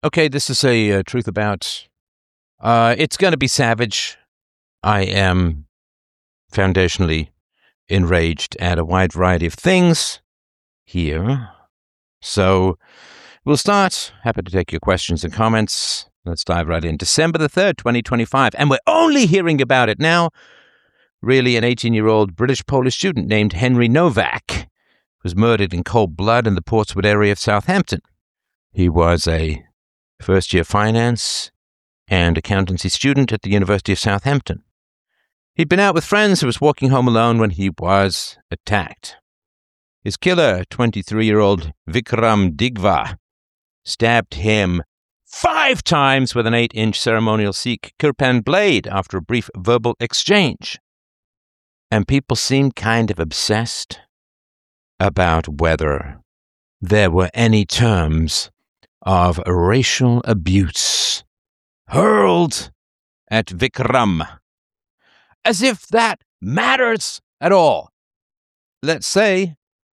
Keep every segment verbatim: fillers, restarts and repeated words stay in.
Okay, this is a uh, truth about... Uh, it's going to be savage. I am foundationally enraged at a wide variety of things here. So we'll start. Happy to take your questions and comments. Let's dive right in. December the third, twenty twenty-five. And we're only hearing about it now. Really, an eighteen-year-old British-Polish student named Henry Novak was murdered in cold blood in the Portswood area of Southampton. He was a first-year finance and accountancy student at the University of Southampton. He'd been out with friends and was walking home alone when he was attacked. His killer, twenty-three-year-old Vikram Digva, stabbed him five times with an eight-inch ceremonial Sikh kirpan blade after a brief verbal exchange. And people seemed kind of obsessed about whether there were any terms of racial abuse hurled at Vikram, as if that matters at all. Let's say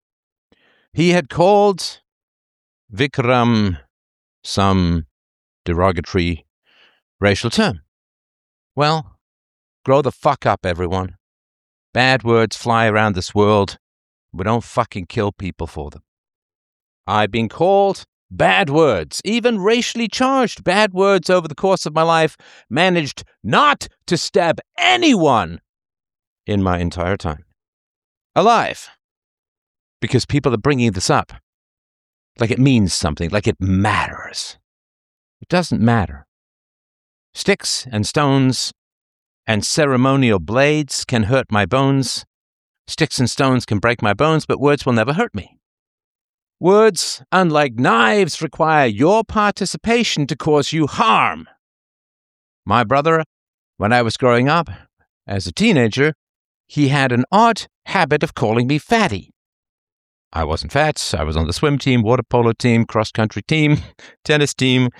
he had called Vikram some derogatory racial term. Well, grow the fuck up, everyone. Bad words fly around this world. We don't fucking kill people for them. I've been called bad words, even racially charged bad words over the course of my life, managed not to stab anyone in my entire time alive. Because people are bringing this up like it means something, like it matters. It doesn't matter. Sticks and stones and ceremonial blades can hurt my bones. Sticks and stones can break my bones, but words will never hurt me. Words, unlike knives, require your participation to cause you harm. My brother, when I was growing up, as a teenager, he had an odd habit of calling me fatty. I wasn't fat. I was on the swim team, water polo team, cross-country team, tennis team.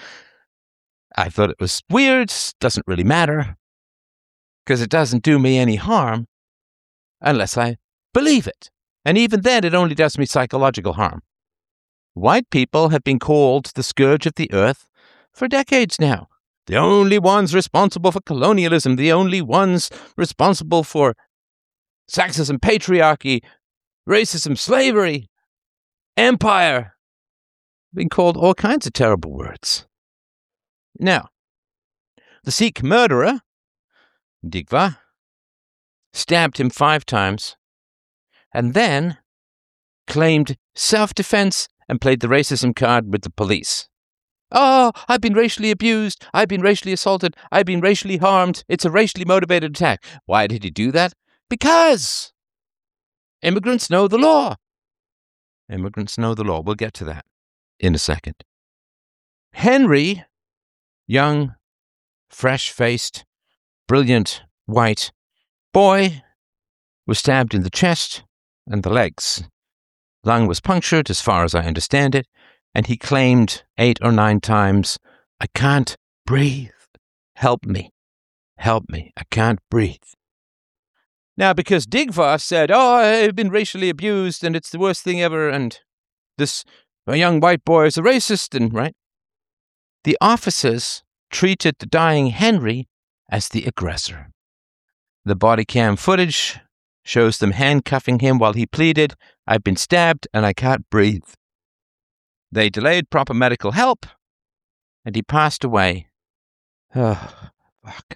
I thought it was weird. Doesn't really matter. Because it doesn't do me any harm unless I believe it. And even then, it only does me psychological harm. White people have been called the scourge of the earth for decades now. The only ones responsible for colonialism, the only ones responsible for sexism, patriarchy, racism, slavery, empire. Been called all kinds of terrible words. Now, the Sikh murderer, Digva, stabbed him five times and then claimed self-defense and played the racism card with the police. Oh, I've been racially abused. I've been racially assaulted. I've been racially harmed. It's a racially motivated attack. Why did he do that? Because immigrants know the law. Immigrants know the law. We'll get to that in a second. Henry, young, fresh-faced, brilliant, white boy, was stabbed in the chest and the legs. Lung was punctured, as far as I understand it, and he claimed eight or nine times, I can't breathe. Help me. Help me. I can't breathe. Now, because Digva said, oh, I've been racially abused, and it's the worst thing ever, and this a young white boy is a racist, and right? The officers treated the dying Henry as the aggressor. The body cam footage shows them handcuffing him while he pleaded, I've been stabbed and I can't breathe. They delayed proper medical help, and he passed away. Oh, fuck.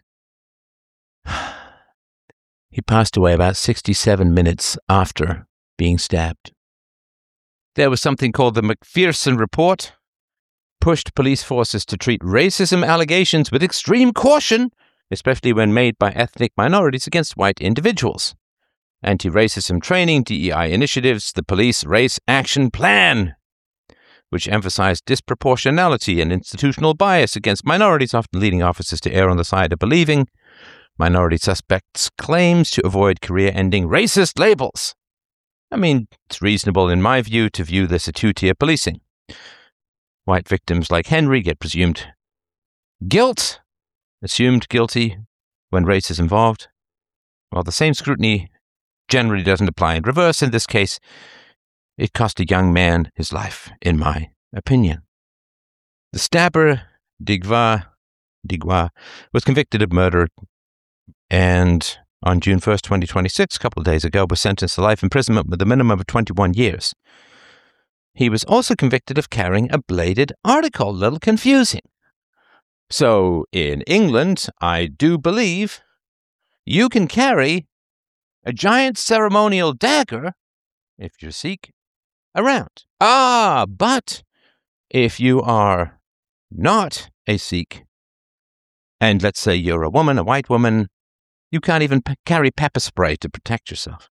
He passed away about sixty-seven minutes after being stabbed. There was something called the McPherson Report, pushed police forces to treat racism allegations with extreme caution, especially when made by ethnic minorities against white individuals. Anti-racism training, D E I initiatives, the Police Race Action Plan, which emphasized disproportionality and institutional bias against minorities, often leading officers to err on the side of believing minority suspects' claims to avoid career-ending racist labels. I mean, it's reasonable in my view to view this as two-tier policing. White victims like Henry get presumed guilt, assumed guilty when race is involved, while the same scrutiny generally doesn't apply in reverse. In this case, it cost a young man his life, in my opinion. The stabber, Digva, Digwa, was convicted of murder and on June first, twenty twenty-six, a couple of days ago, was sentenced to life imprisonment with a minimum of twenty-one years. He was also convicted of carrying a bladed article, a little confusing. So, in England, I do believe you can carry a giant ceremonial dagger, if you're Sikh, around. Ah, but if you are not a Sikh, and let's say you're a woman, a white woman, you can't even p- carry pepper spray to protect yourself.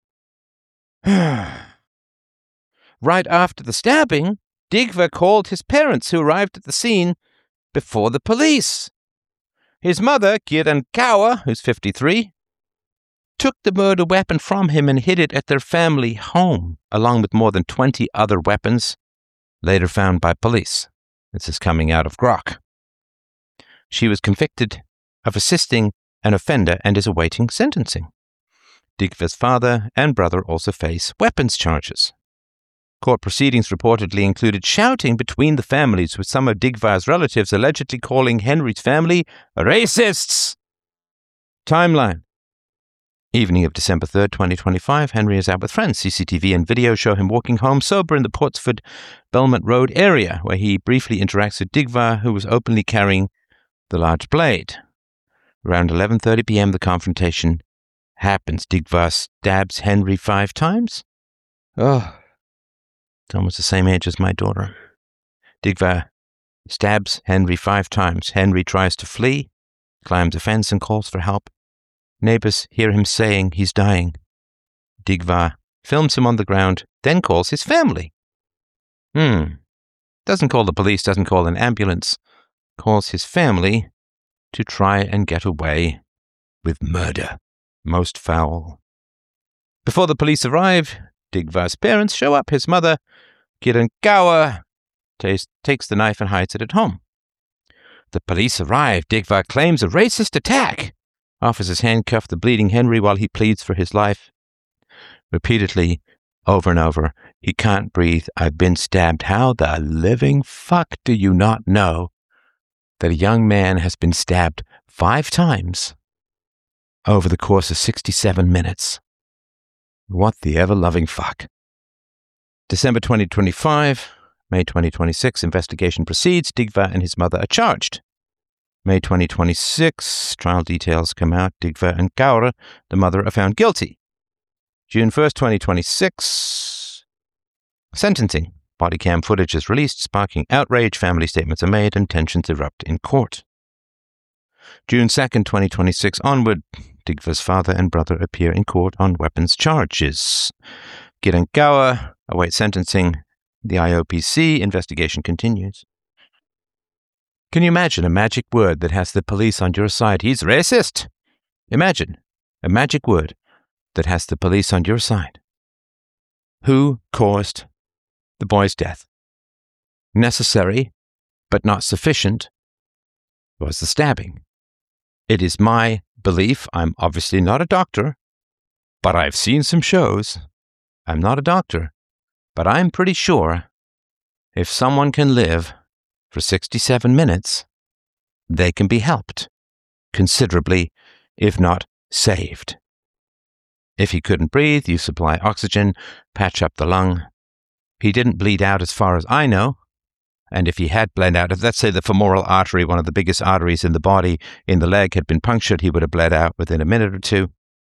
Right after the stabbing, Digva called his parents, who arrived at the scene before the police. His mother, Kiran Kaur, who's fifty-three, took the murder weapon from him and hid it at their family home, along with more than twenty other weapons, later found by police. This is coming out of Grok. She was convicted of assisting an offender and is awaiting sentencing. Digva's father and brother also face weapons charges. Court proceedings reportedly included shouting between the families, with some of Digva's relatives allegedly calling Henry's family racists. Timeline. Evening of December third, twenty twenty-five, Henry is out with friends. C C T V and video show him walking home sober in the Portsford Belmont Road area, where he briefly interacts with Digva, who was openly carrying the large blade. Around eleven thirty p.m., the confrontation happens. Digva stabs Henry five times. Oh, it's almost the same age as my daughter. Digva stabs Henry five times. Henry tries to flee, climbs a fence and calls for help. Neighbors hear him saying he's dying. Digva films him on the ground, then calls his family. Hmm. Doesn't call the police, doesn't call an ambulance. Calls his family to try and get away with murder. Most foul. Before the police arrive, Digva's parents show up. His mother, Kiran Kaur, t- takes the knife and hides it at home. The police arrive. Digva claims a racist attack. Officers handcuff the bleeding Henry while he pleads for his life. Repeatedly, over and over, he can't breathe. I've been stabbed. How the living fuck do you not know that a young man has been stabbed five times over the course of sixty-seven minutes? What the ever-loving fuck? December twenty twenty-five, May twenty twenty-six, investigation proceeds. Digva and his mother are charged. May twenty twenty-six, trial details come out. Digva and Kaur, the mother, are found guilty. June first, twenty twenty-six, sentencing. Body cam footage is released, sparking outrage. Family statements are made and tensions erupt in court. June second, twenty twenty-six onward, Digva's father and brother appear in court on weapons charges. Kiran Kaur awaits sentencing. The I O P C investigation continues. Can you imagine a magic word that has the police on your side? He's racist. Imagine a magic word that has the police on your side. Who caused the boy's death? Necessary, but not sufficient, was the stabbing. It is my belief, I'm obviously not a doctor, but I've seen some shows. I'm not a doctor, but I'm pretty sure if someone can live for sixty-seven minutes, they can be helped considerably, if not saved. If he couldn't breathe, you supply oxygen, patch up the lung. He didn't bleed out as far as I know. And if he had bled out, if let's say the femoral artery, one of the biggest arteries in the body, in the leg, had been punctured, he would have bled out within a minute or two.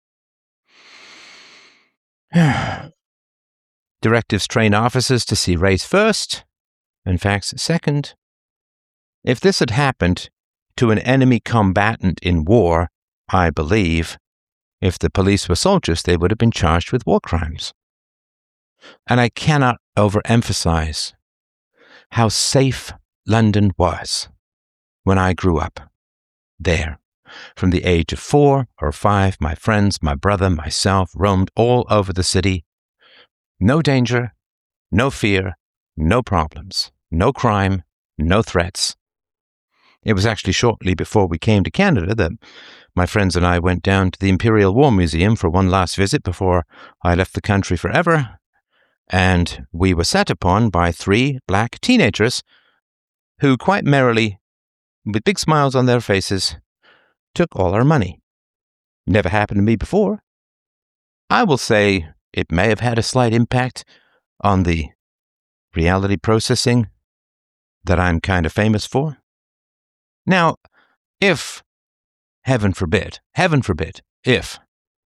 Directives train officers to see race first and facts second. If this had happened to an enemy combatant in war, I believe, if the police were soldiers, they would have been charged with war crimes. And I cannot overemphasize how safe London was when I grew up there. From the age of four or five, my friends, my brother, myself roamed all over the city. No danger, no fear, no problems, no crime, no threats. It was actually shortly before we came to Canada that my friends and I went down to the Imperial War Museum for one last visit before I left the country forever. And we were set upon by three black teenagers who quite merrily, with big smiles on their faces, took all our money. Never happened to me before. I will say it may have had a slight impact on the reality processing that I'm kind of famous for. Now, if, heaven forbid, heaven forbid, if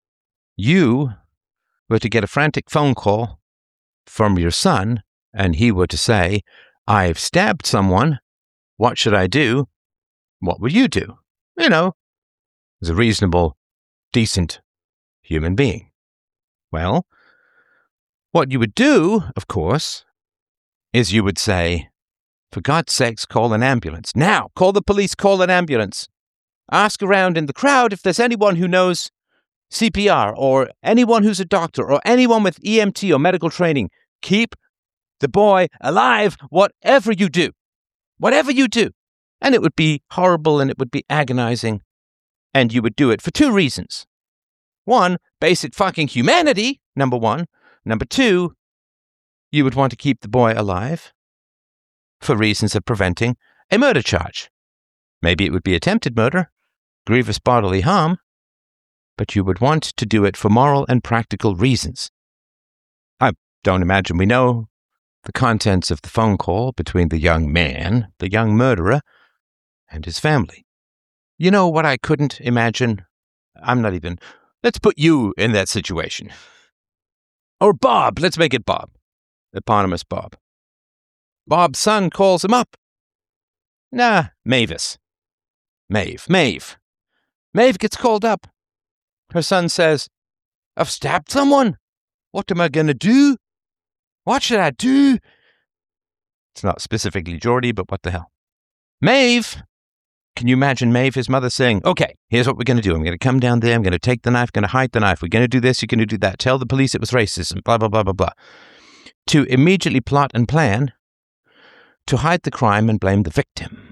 you were to get a frantic phone call from your son and he were to say, I've stabbed someone, what should I do? What would you do? You know, as a reasonable, decent human being. Well, what you would do, of course, is you would say, for God's sakes, call an ambulance. Now, call the police, call an ambulance. Ask around in the crowd if there's anyone who knows C P R or anyone who's a doctor or anyone with E M T or medical training. Keep the boy alive, whatever you do. Whatever you do. And it would be horrible and it would be agonizing. And you would do it for two reasons. One, basic fucking humanity, number one. Number two, you would want to keep the boy alive for reasons of preventing a murder charge. Maybe it would be attempted murder, grievous bodily harm, but you would want to do it for moral and practical reasons. I don't imagine we know the contents of the phone call between the young man, the young murderer, and his family. You know what I couldn't imagine? I'm not even... Let's put you in that situation. Or Bob. Let's make it Bob. Eponymous Bob. Bob's son calls him up. Nah, Mavis. Maeve. Maeve. Maeve gets called up. Her son says, I've stabbed someone. What am I going to do? What should I do? It's not specifically Geordie, but what the hell? Maeve! Can you imagine Maeve, his mother, saying, okay, here's what we're going to do. I'm going to come down there. I'm going to take the knife, going to hide the knife. We're going to do this. You're going to do that. Tell the police it was racism, blah, blah, blah, blah, blah. To immediately plot and plan to hide the crime and blame the victim.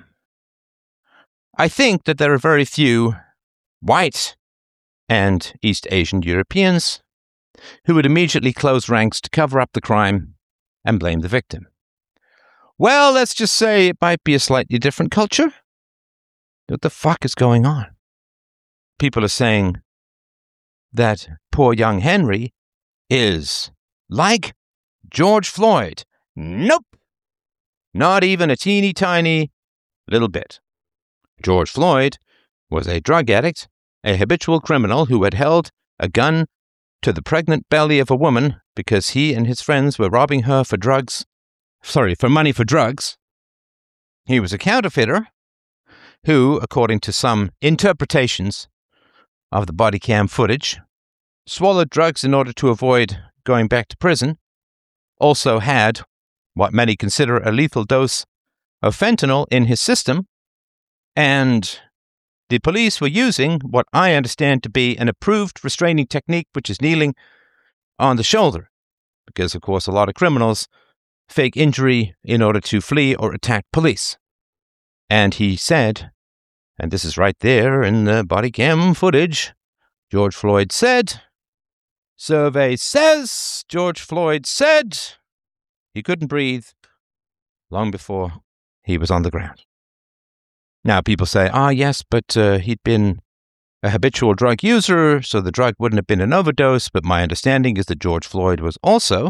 I think that there are very few white and East Asian Europeans who would immediately close ranks to cover up the crime and blame the victim. Well, let's just say it might be a slightly different culture. What the fuck is going on? People are saying that poor young Henry is like George Floyd. Nope. Not even a teeny tiny little bit. George Floyd was a drug addict, a habitual criminal who had held a gun to the pregnant belly of a woman because he and his friends were robbing her for drugs. Sorry, for money for drugs. He was a counterfeiter who, according to some interpretations of the body cam footage, swallowed drugs in order to avoid going back to prison, also had what many consider a lethal dose of fentanyl in his system, and the police were using what I understand to be an approved restraining technique, which is kneeling on the shoulder, because, of course, a lot of criminals fake injury in order to flee or attack police. And he said, and this is right there in the body cam footage, George Floyd said, survey says, George Floyd said, he couldn't breathe long before he was on the ground. Now, people say, ah, yes, but uh, he'd been a habitual drug user, so the drug wouldn't have been an overdose, but my understanding is that George Floyd was also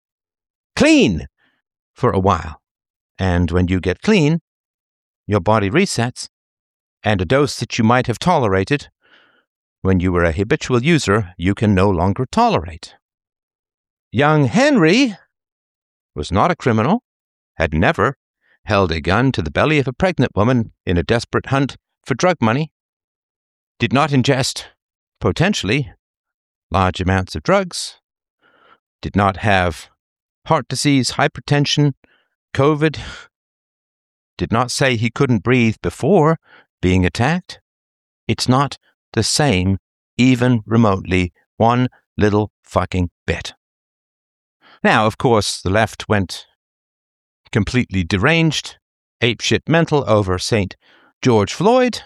clean for a while. And when you get clean, your body resets, and a dose that you might have tolerated when you were a habitual user, you can no longer tolerate. Young Henry was not a criminal, had never held a gun to the belly of a pregnant woman in a desperate hunt for drug money, did not ingest, potentially, large amounts of drugs, did not have heart disease, hypertension, COVID, did not say he couldn't breathe before being attacked. It's not the same, even remotely, one little fucking bit. Now, of course, the left went completely deranged, apeshit mental over Saint George Floyd,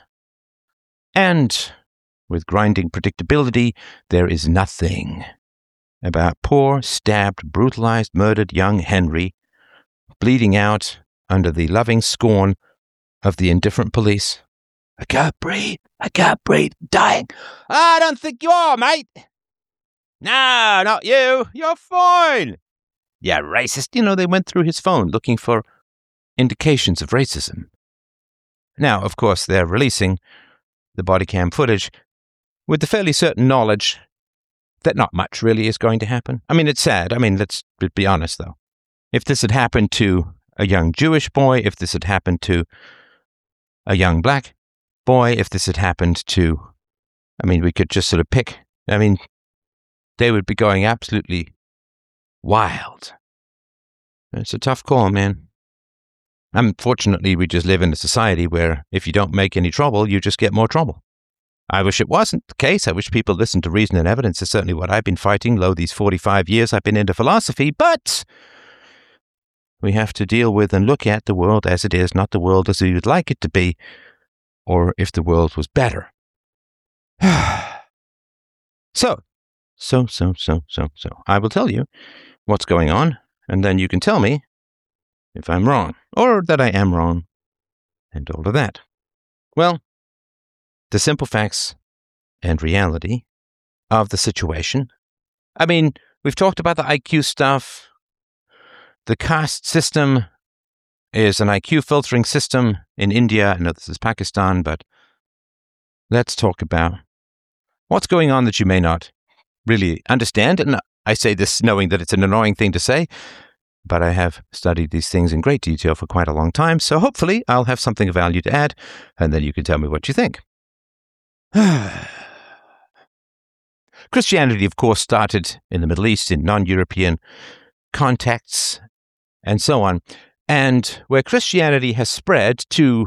and with grinding predictability, there is nothing about poor, stabbed, brutalized, murdered young Henry bleeding out under the loving scorn of the indifferent police. I can't breathe. I can't breathe. Dying. I don't think you are, mate. No, not you. You're fine. Yeah, racist. You know, they went through his phone looking for indications of racism. Now, of course, they're releasing the body cam footage with the fairly certain knowledge that not much really is going to happen. I mean, it's sad. I mean, let's be honest, though. If this had happened to a young Jewish boy, if this had happened to a young black boy, if this had happened to, I mean, we could just sort of pick, I mean, they would be going absolutely wild. It's a tough call, man. Unfortunately, we just live in a society where if you don't make any trouble, you just get more trouble. I wish it wasn't the case. I wish people listened to reason and evidence. Is certainly what I've been fighting, lo, these forty-five years I've been into philosophy. But we have to deal with and look at the world as it is, not the world as we would like it to be, or if the world was better. so, so, so, so, so, so. I will tell you what's going on, and then you can tell me if I'm wrong, or that I am wrong, and all of that. Well, the simple facts and reality of the situation. I mean, we've talked about the I Q stuff. The caste system is an I Q filtering system in India. I know this is Pakistan, but let's talk about what's going on that you may not really understand. And I say this knowing that it's an annoying thing to say, but I have studied these things in great detail for quite a long time, so hopefully I'll have something of value to add, and then you can tell me what you think. Christianity, of course, started in the Middle East, in non-European contexts, and so on, and where Christianity has spread to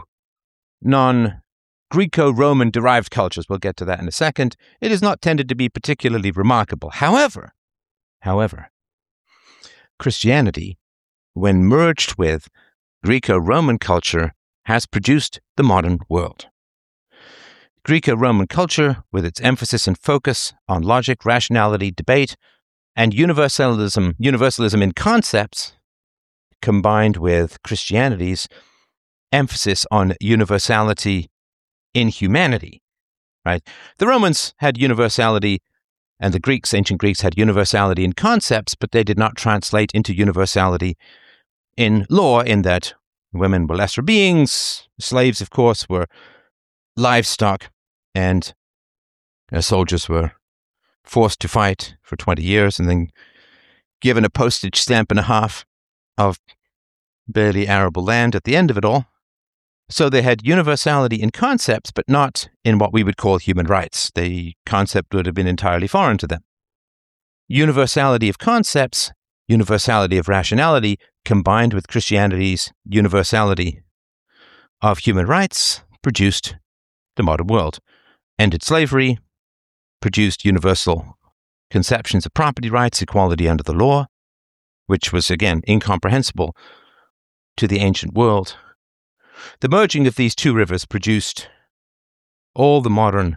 non-Greco-Roman derived cultures, we'll get to that in a second, it has not tended to be particularly remarkable. However, however, Christianity, when merged with Greco-Roman culture, has produced the modern world. Greco-Roman culture, with its emphasis and focus on logic, rationality, debate, and universalism, universalism in concepts, combined with Christianity's emphasis on universality in humanity. Right? The Romans had universality, and the Greeks, ancient Greeks, had universality in concepts, but they did not translate into universality in law, in that women were lesser beings, slaves, of course, were livestock, and uh, soldiers were forced to fight for twenty years and then given a postage stamp and a half of barely arable land at the end of it all. So they had universality in concepts, but not in what we would call human rights. The concept would have been entirely foreign to them. Universality of concepts, universality of rationality, combined with Christianity's universality of human rights, produced the modern world. Ended slavery, produced universal conceptions of property rights, equality under the law, which was, again, incomprehensible to the ancient world. The merging of these two rivers produced all the modern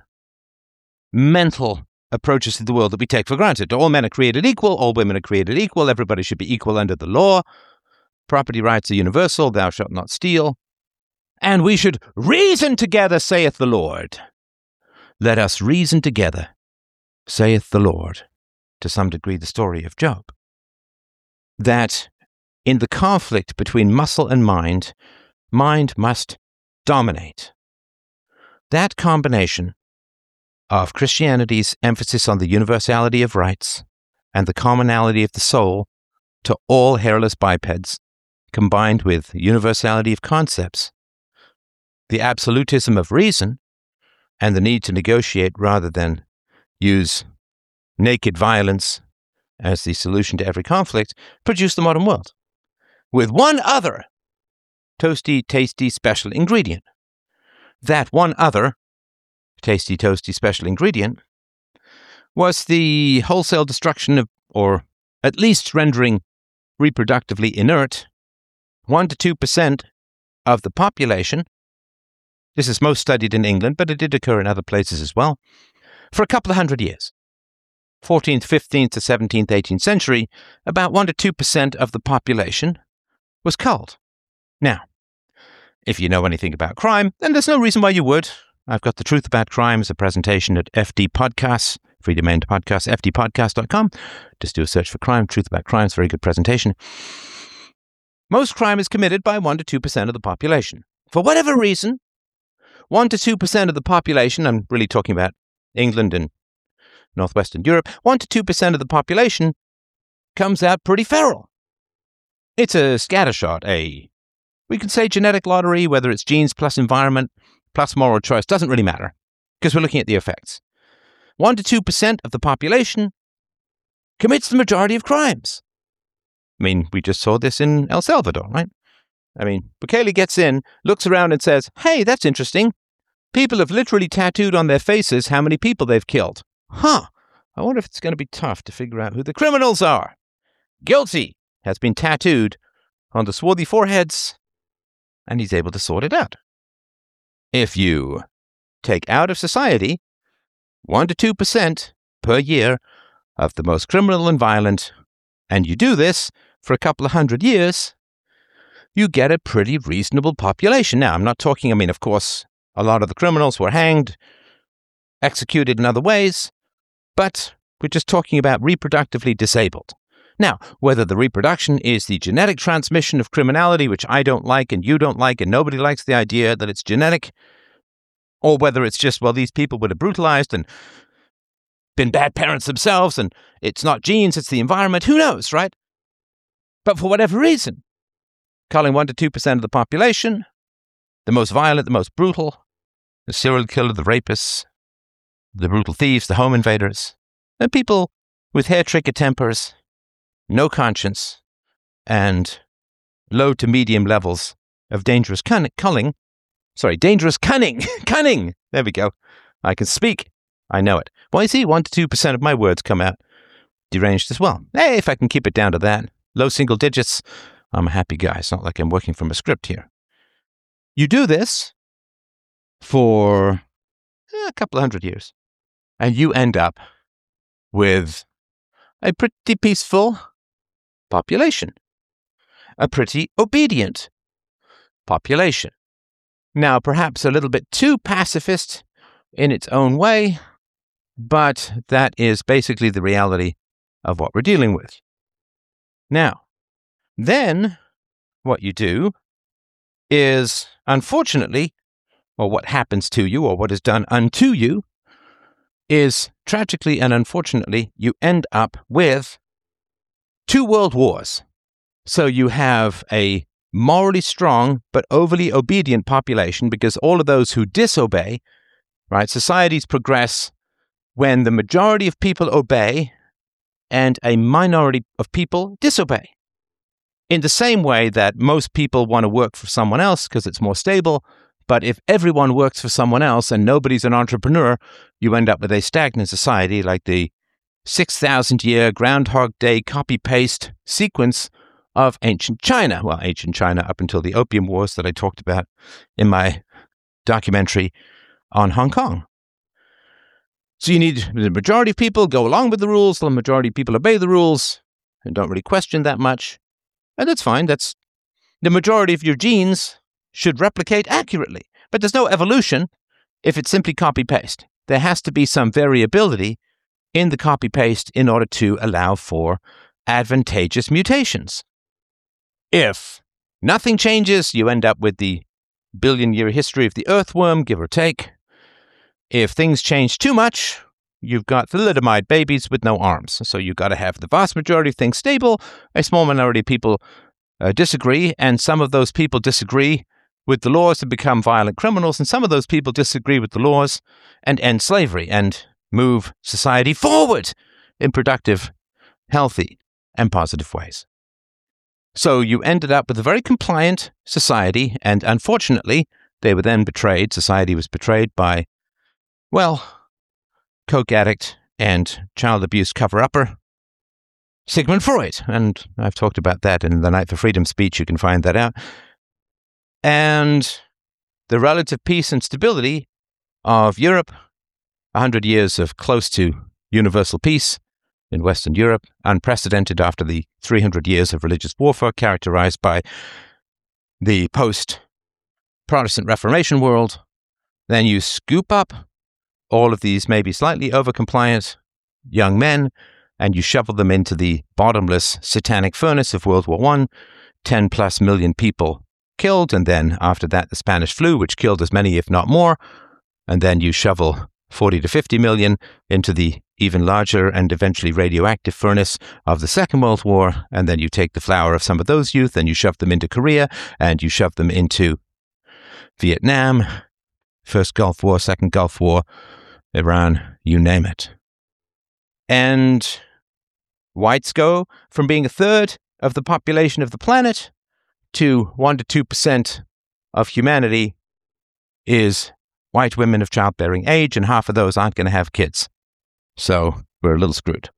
mental approaches to the world that we take for granted. All men are created equal, all women are created equal, everybody should be equal under the law, property rights are universal, thou shalt not steal, and we should reason together, saith the Lord. Let us reason together, saith the Lord. To some degree, the story of Job. That in the conflict between muscle and mind, mind must dominate. That combination of Christianity's emphasis on the universality of rights and the commonality of the soul to all hairless bipeds, combined with universality of concepts, the absolutism of reason, and the need to negotiate rather than use naked violence as the solution to every conflict, produced the modern world. With one other toasty, tasty, special ingredient. That one other tasty, toasty, special ingredient was the wholesale destruction of, or at least rendering reproductively inert, one to two percent of the population. This is most studied in England, but it did occur in other places as well, for a couple of hundred years. fourteenth, fifteenth to seventeenth, eighteenth century, about one to two percent of the population was culled. Now, if you know anything about crime, then there's no reason why you would. I've got The Truth About Crime as a presentation at F D Podcasts, free domain to podcast, f d podcast dot com. Just do a search for crime, Truth About Crime. It's a very good presentation. Most crime is committed by one to two percent of the population. For whatever reason, one to two percent of the population, I'm really talking about England and Northwestern Europe, one to two percent of the population comes out pretty feral. It's a scattershot, a, we could say genetic lottery, whether it's genes plus environment plus moral choice, doesn't really matter, because we're looking at the effects. one to two percent of the population commits the majority of crimes. I mean, we just saw this in El Salvador, right? I mean, Bukele gets in, looks around and says, hey, that's interesting. People have literally tattooed on their faces how many people they've killed. Huh. I wonder if it's going to be tough to figure out who the criminals are. Guilty has been tattooed on the swarthy foreheads, and he's able to sort it out. If you take out of society one to two percent per year of the most criminal and violent, and you do this for a couple of hundred years, you get a pretty reasonable population. Now, I'm not talking, I mean, of course, a lot of the criminals were hanged, executed in other ways, but we're just talking about reproductively disabled. Now, whether the reproduction is the genetic transmission of criminality, which I don't like and you don't like and nobody likes the idea that it's genetic, or whether it's just, well, these people would have brutalized and been bad parents themselves and it's not genes, it's the environment, who knows, right? But for whatever reason, calling one to two percent of the population the most violent, the most brutal, the serial killer, the rapists, the brutal thieves, the home invaders, and people with hair-trigger tempers, no conscience, and low to medium levels of dangerous cunning, culling, sorry, dangerous cunning, cunning, there we go. I can speak. I know it. Well, you see, one to two percent of my words come out deranged as well. Hey, if I can keep it down to that, low single digits, I'm a happy guy. It's not like I'm working from a script here. You do this for eh, a couple of hundred years, and you end up with a pretty peaceful population, a pretty obedient population. Now, perhaps a little bit too pacifist in its own way, but that is basically the reality of what we're dealing with. Now, then what you do is, unfortunately, or what happens to you, or what is done unto you, is tragically and unfortunately, you end up with two world wars. So you have a morally strong but overly obedient population, because all of those who disobey, right, societies progress when the majority of people obey and a minority of people disobey. In the same way that most people want to work for someone else because it's more stable, but if everyone works for someone else and nobody's an entrepreneur, you end up with a stagnant society like the six thousand year Groundhog Day copy-paste sequence of ancient China. Well, ancient China up until the Opium Wars that I talked about in my documentary on Hong Kong. So you need the majority of people go along with the rules, the majority of people obey the rules and don't really question that much. And that's fine. That's the majority of your genes should replicate accurately. But there's no evolution if it's simply copy-paste. There has to be some variability in the copy-paste in order to allow for advantageous mutations. If nothing changes, you end up with the billion-year history of the earthworm, give or take. If things change too much, you've got thalidomide babies with no arms. So you've got to have the vast majority of things stable, a small minority of people uh, disagree, and some of those people disagree with the laws and become violent criminals, and some of those people disagree with the laws and end slavery and move society forward in productive, healthy, and positive ways. So you ended up with a very compliant society, and unfortunately, they were then betrayed. Society was betrayed by, well, coke addict and child abuse cover-upper, Sigmund Freud. And I've talked about that in the Night for Freedom speech. You can find that out. And the relative peace and stability of Europe, one hundred years of close to universal peace in Western Europe, unprecedented after the three hundred years of religious warfare characterized by the post-Protestant Reformation world, then you scoop up all of these maybe slightly over-compliant young men and you shovel them into the bottomless satanic furnace of World War One, ten plus million people killed, and then after that the Spanish flu, which killed as many if not more, and then you shovel forty to fifty million into the even larger and eventually radioactive furnace of the Second World War, and then you take the flower of some of those youth and you shove them into Korea, and you shove them into Vietnam, First Gulf War, Second Gulf War, Iran, you name it. And whites go from being a third of the population of the planet to one to two percent of humanity is white women of childbearing age, and half of those aren't going to have kids. So we're a little screwed.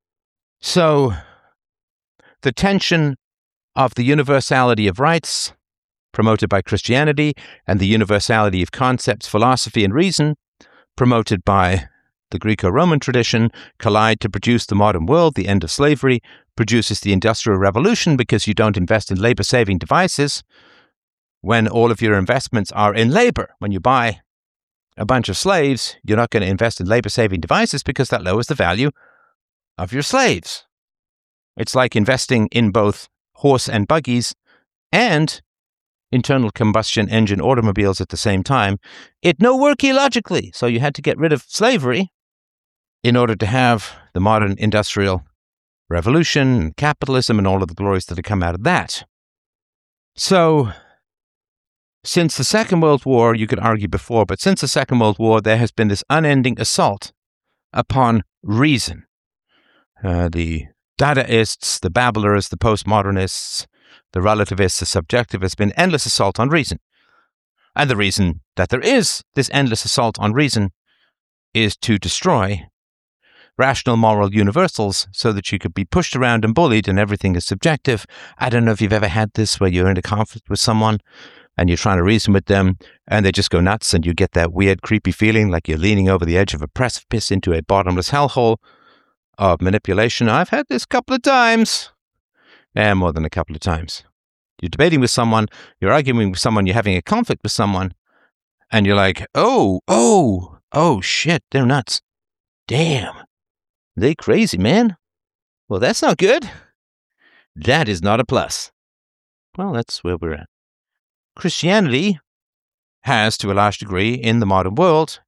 So the tension of the universality of rights promoted by Christianity and the universality of concepts, philosophy, and reason promoted by the Greco-Roman tradition collide to produce the modern world. The end of slavery produces the Industrial Revolution because you don't invest in labor-saving devices when all of your investments are in labor. When you buy a bunch of slaves, you're not going to invest in labor-saving devices because that lowers the value of your slaves. It's like investing in both horse and buggies and internal combustion engine automobiles at the same time. It no work illogically, so you had to get rid of slavery in order to have the modern industrial revolution, capitalism, and all of the glories that have come out of that. So, since the Second World War, you could argue before, but since the Second World War, there has been this unending assault upon reason. Uh, the Dadaists, the Babblers, the postmodernists, the relativists, the subjectivists, been endless assault on reason. And the reason that there is this endless assault on reason is to destroy rational moral universals so that you could be pushed around and bullied and everything is subjective. I don't know if you've ever had this where you're in a conflict with someone and you're trying to reason with them and they just go nuts and you get that weird, creepy feeling like you're leaning over the edge of a precipice into a bottomless hellhole of manipulation. I've had this a couple of times. Eh, more than a couple of times. You're debating with someone, you're arguing with someone, you're having a conflict with someone, and you're like, oh, oh, oh, shit, they're nuts. Damn. They crazy, man. Well, that's not good. That is not a plus. Well, that's where we're at. Christianity has, to a large degree, in the modern world,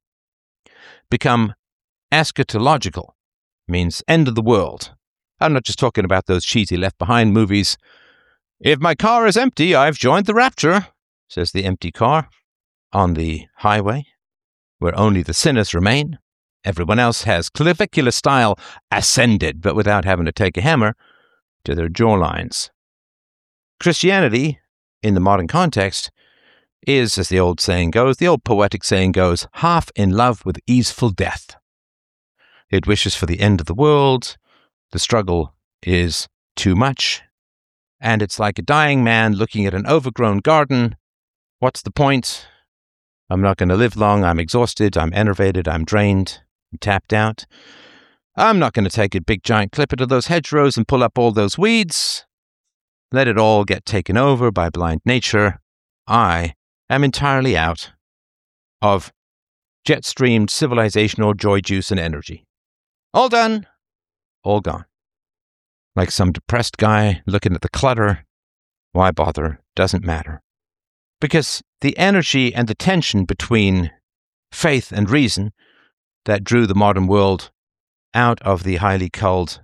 become eschatological. Means end of the world. I'm not just talking about those cheesy Left Behind movies. If my car is empty, I've joined the rapture, says the empty car on the highway, where only the sinners remain. Everyone else has clavicular style ascended, but without having to take a hammer to their jawlines. Christianity, in the modern context, is, as the old saying goes, the old poetic saying goes, half in love with easeful death. It wishes for the end of the world. The struggle is too much. And it's like a dying man looking at an overgrown garden. What's the point? I'm not going to live long. I'm exhausted. I'm enervated. I'm drained. I'm tapped out. I'm not going to take a big giant clipper to those hedgerows and pull up all those weeds. Let it all get taken over by blind nature. I am entirely out of jet-streamed civilizational joy juice and energy. All done. All gone. Like some depressed guy looking at the clutter. Why bother? Doesn't matter. Because the energy and the tension between faith and reason that drew the modern world out of the highly culled,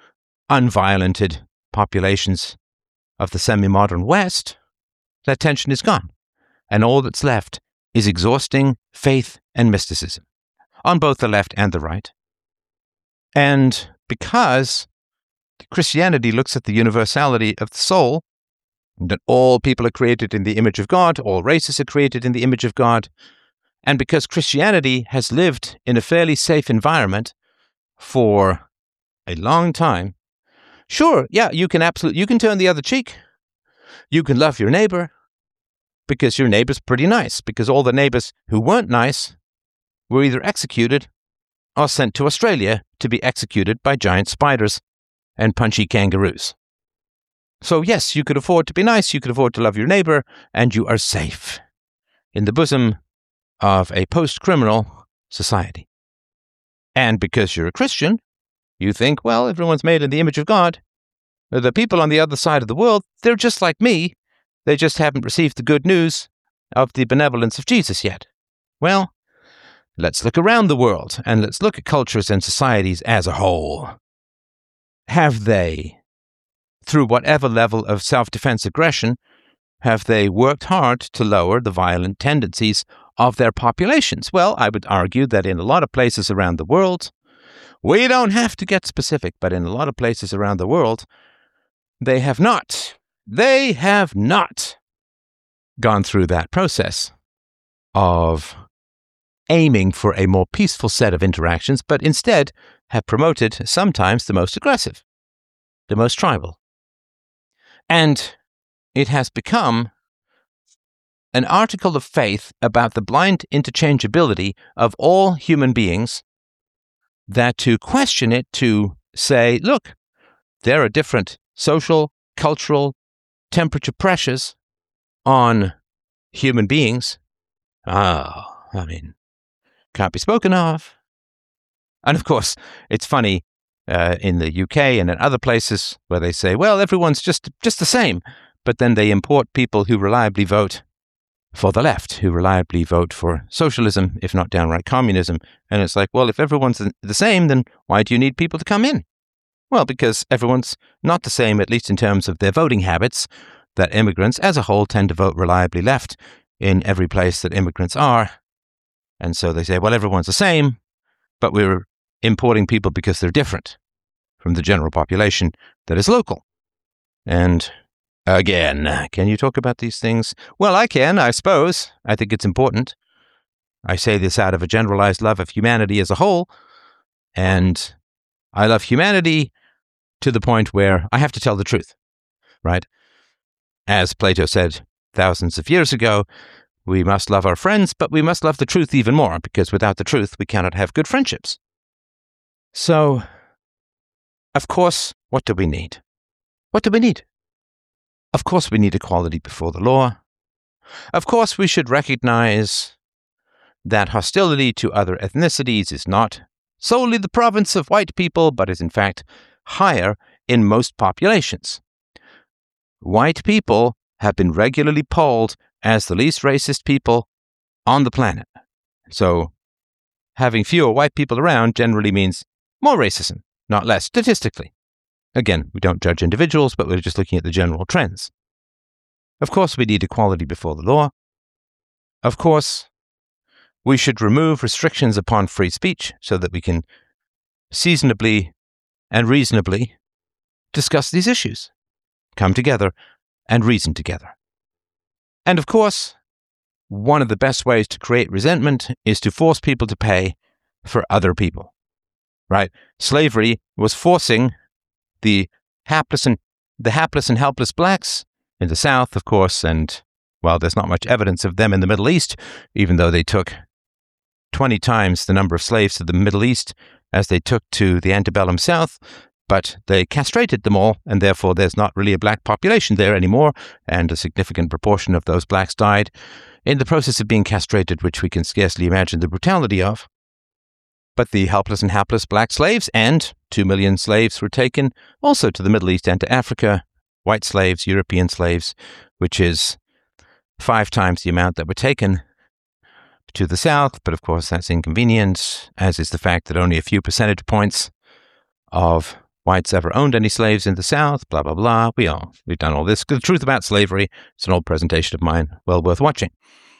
unviolented populations of the semi-modern West, that tension is gone. And all that's left is exhausting faith and mysticism on both the left and the right. And because Christianity looks at the universality of the soul, that all people are created in the image of God, all races are created in the image of God, and because Christianity has lived in a fairly safe environment for a long time, sure, yeah, you can absolutely, you can turn the other cheek. You can love your neighbor because your neighbor's pretty nice, because all the neighbors who weren't nice were either executed or sent to Australia to be executed by giant spiders and punchy kangaroos. So yes, you could afford to be nice, you could afford to love your neighbor, and you are safe in the bosom of a post-criminal society. And because you're a Christian, you think, well, everyone's made in the image of God. The people on the other side of the world, they're just like me. They just haven't received the good news of the benevolence of Jesus yet. Well, let's look around the world, and let's look at cultures and societies as a whole. Have they, through whatever level of self-defense aggression, have they worked hard to lower the violent tendencies of their populations? Well, I would argue that in a lot of places around the world, we don't have to get specific, but in a lot of places around the world, they have not. They have not gone through that process of aiming for a more peaceful set of interactions, but instead have promoted sometimes the most aggressive, the most tribal. And it has become an article of faith about the blind interchangeability of all human beings, that to question it, to say, look, there are different social, cultural, temperature pressures on human beings. Oh, I mean, can't be spoken of. And of course, it's funny uh, in the U K and in other places where they say, well, everyone's just just the same. But then they import people who reliably vote for the left, who reliably vote for socialism, if not downright communism. And it's like, well, if everyone's the same, then why do you need people to come in? Well, because everyone's not the same, at least in terms of their voting habits, that immigrants as a whole tend to vote reliably left in every place that immigrants are. And so they say, well, everyone's the same, but we're importing people because they're different from the general population that is local. And again, can you talk about these things? Well, I can, I suppose. I think it's important. I say this out of a generalized love of humanity as a whole, and I love humanity to the point where I have to tell the truth, right? As Plato said thousands of years ago, we must love our friends, but we must love the truth even more, because without the truth, we cannot have good friendships. So, of course, what do we need? What do we need? Of course, we need equality before the law. Of course, we should recognize that hostility to other ethnicities is not solely the province of white people, but is in fact higher in most populations. White people have been regularly polled as the least racist people on the planet. So, having fewer white people around generally means more racism, not less, statistically. Again, we don't judge individuals, but we're just looking at the general trends. Of course, we need equality before the law. Of course, we should remove restrictions upon free speech so that we can seasonably and reasonably discuss these issues, come together and reason together. And of course, one of the best ways to create resentment is to force people to pay for other people, right? Slavery was forcing the hapless and the hapless and helpless blacks in the South, of course, and well, there's not much evidence of them in the Middle East, even though they took twenty times the number of slaves to the Middle East as they took to the antebellum South, but they castrated them all, and therefore there's not really a black population there anymore, and a significant proportion of those blacks died in the process of being castrated, which we can scarcely imagine the brutality of. But the helpless and hapless black slaves, and two million slaves were taken also to the Middle East and to Africa, white slaves, European slaves, which is five times the amount that were taken to the South, but of course that's inconvenient, as is the fact that only a few percentage points of whites ever owned any slaves in the South, blah, blah, blah. We all, we've done all this. The Truth About Slavery, it's an old presentation of mine, well worth watching.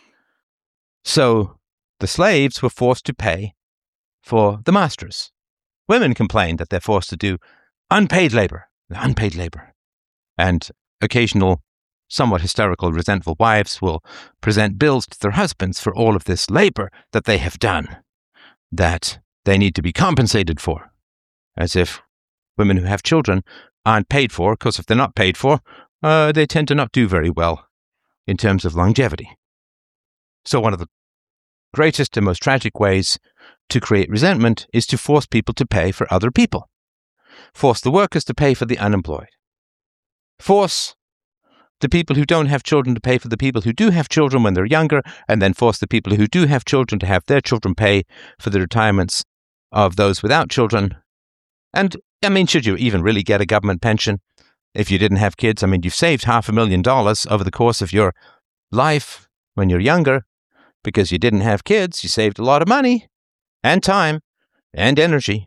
So the slaves were forced to pay for the masters. Women complained that they're forced to do unpaid labor, unpaid labor. And occasional, somewhat hysterical, resentful wives will present bills to their husbands for all of this labor that they have done, that they need to be compensated for, as if women who have children aren't paid for, because if they're not paid for, uh, they tend to not do very well in terms of longevity. So one of the greatest and most tragic ways to create resentment is to force people to pay for other people. Force the workers to pay for the unemployed. force the people who don't have children to pay for the people who do have children when they're younger, and then force the people who do have children to have their children pay for the retirements of those without children. And, I mean, should you even really get a government pension if you didn't have kids? I mean, you've saved half a million dollars over the course of your life when you're younger because you didn't have kids. You saved a lot of money and time and energy.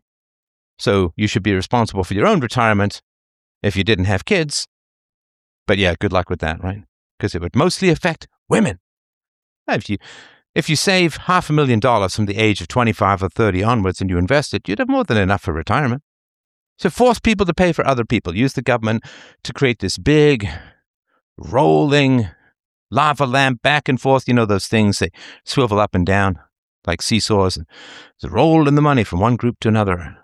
So you should be responsible for your own retirement if you didn't have kids. But yeah, good luck with that, right? Because it would mostly affect women. If you if you save half a million dollars from the age of twenty-five or thirty onwards and you invest it, you'd have more than enough for retirement. So force people to pay for other people. Use the government to create this big, rolling lava lamp back and forth. You know those things, they swivel up and down like seesaws. And it's rolling the money from one group to another.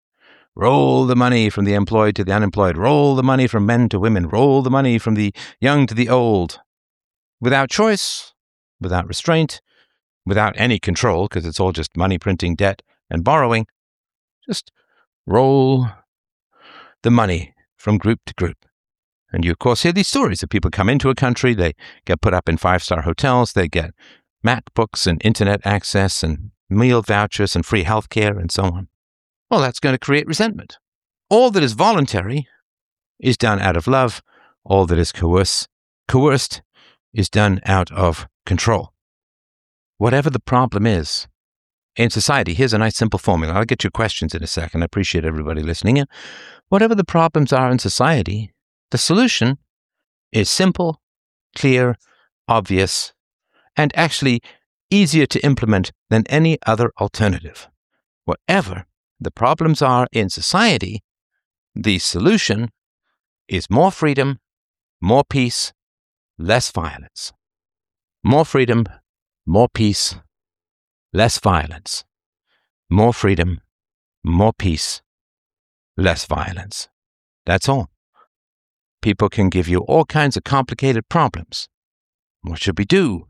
Roll the money from the employed to the unemployed. Roll the money from men to women. Roll the money from the young to the old. Without choice, without restraint, without any control, because it's all just money printing, debt, and borrowing. Just roll the money from group to group. And you, of course, hear these stories of people come into a country, they get put up in five-star hotels, they get MacBooks and internet access and meal vouchers and free health care and so on. Well, that's going to create resentment. All that is voluntary is done out of love. All that is coerce, coerced is done out of control. Whatever the problem is in society, here's a nice simple formula. I'll get your questions in a second. I appreciate everybody listening in. Whatever the problems are in society, the solution is simple, clear, obvious, and actually easier to implement than any other alternative. Whatever the problems are in society, the solution is more freedom, more peace, less violence. More freedom, more peace, less violence. More freedom, more peace, less violence. That's all. People can give you all kinds of complicated problems. What should we do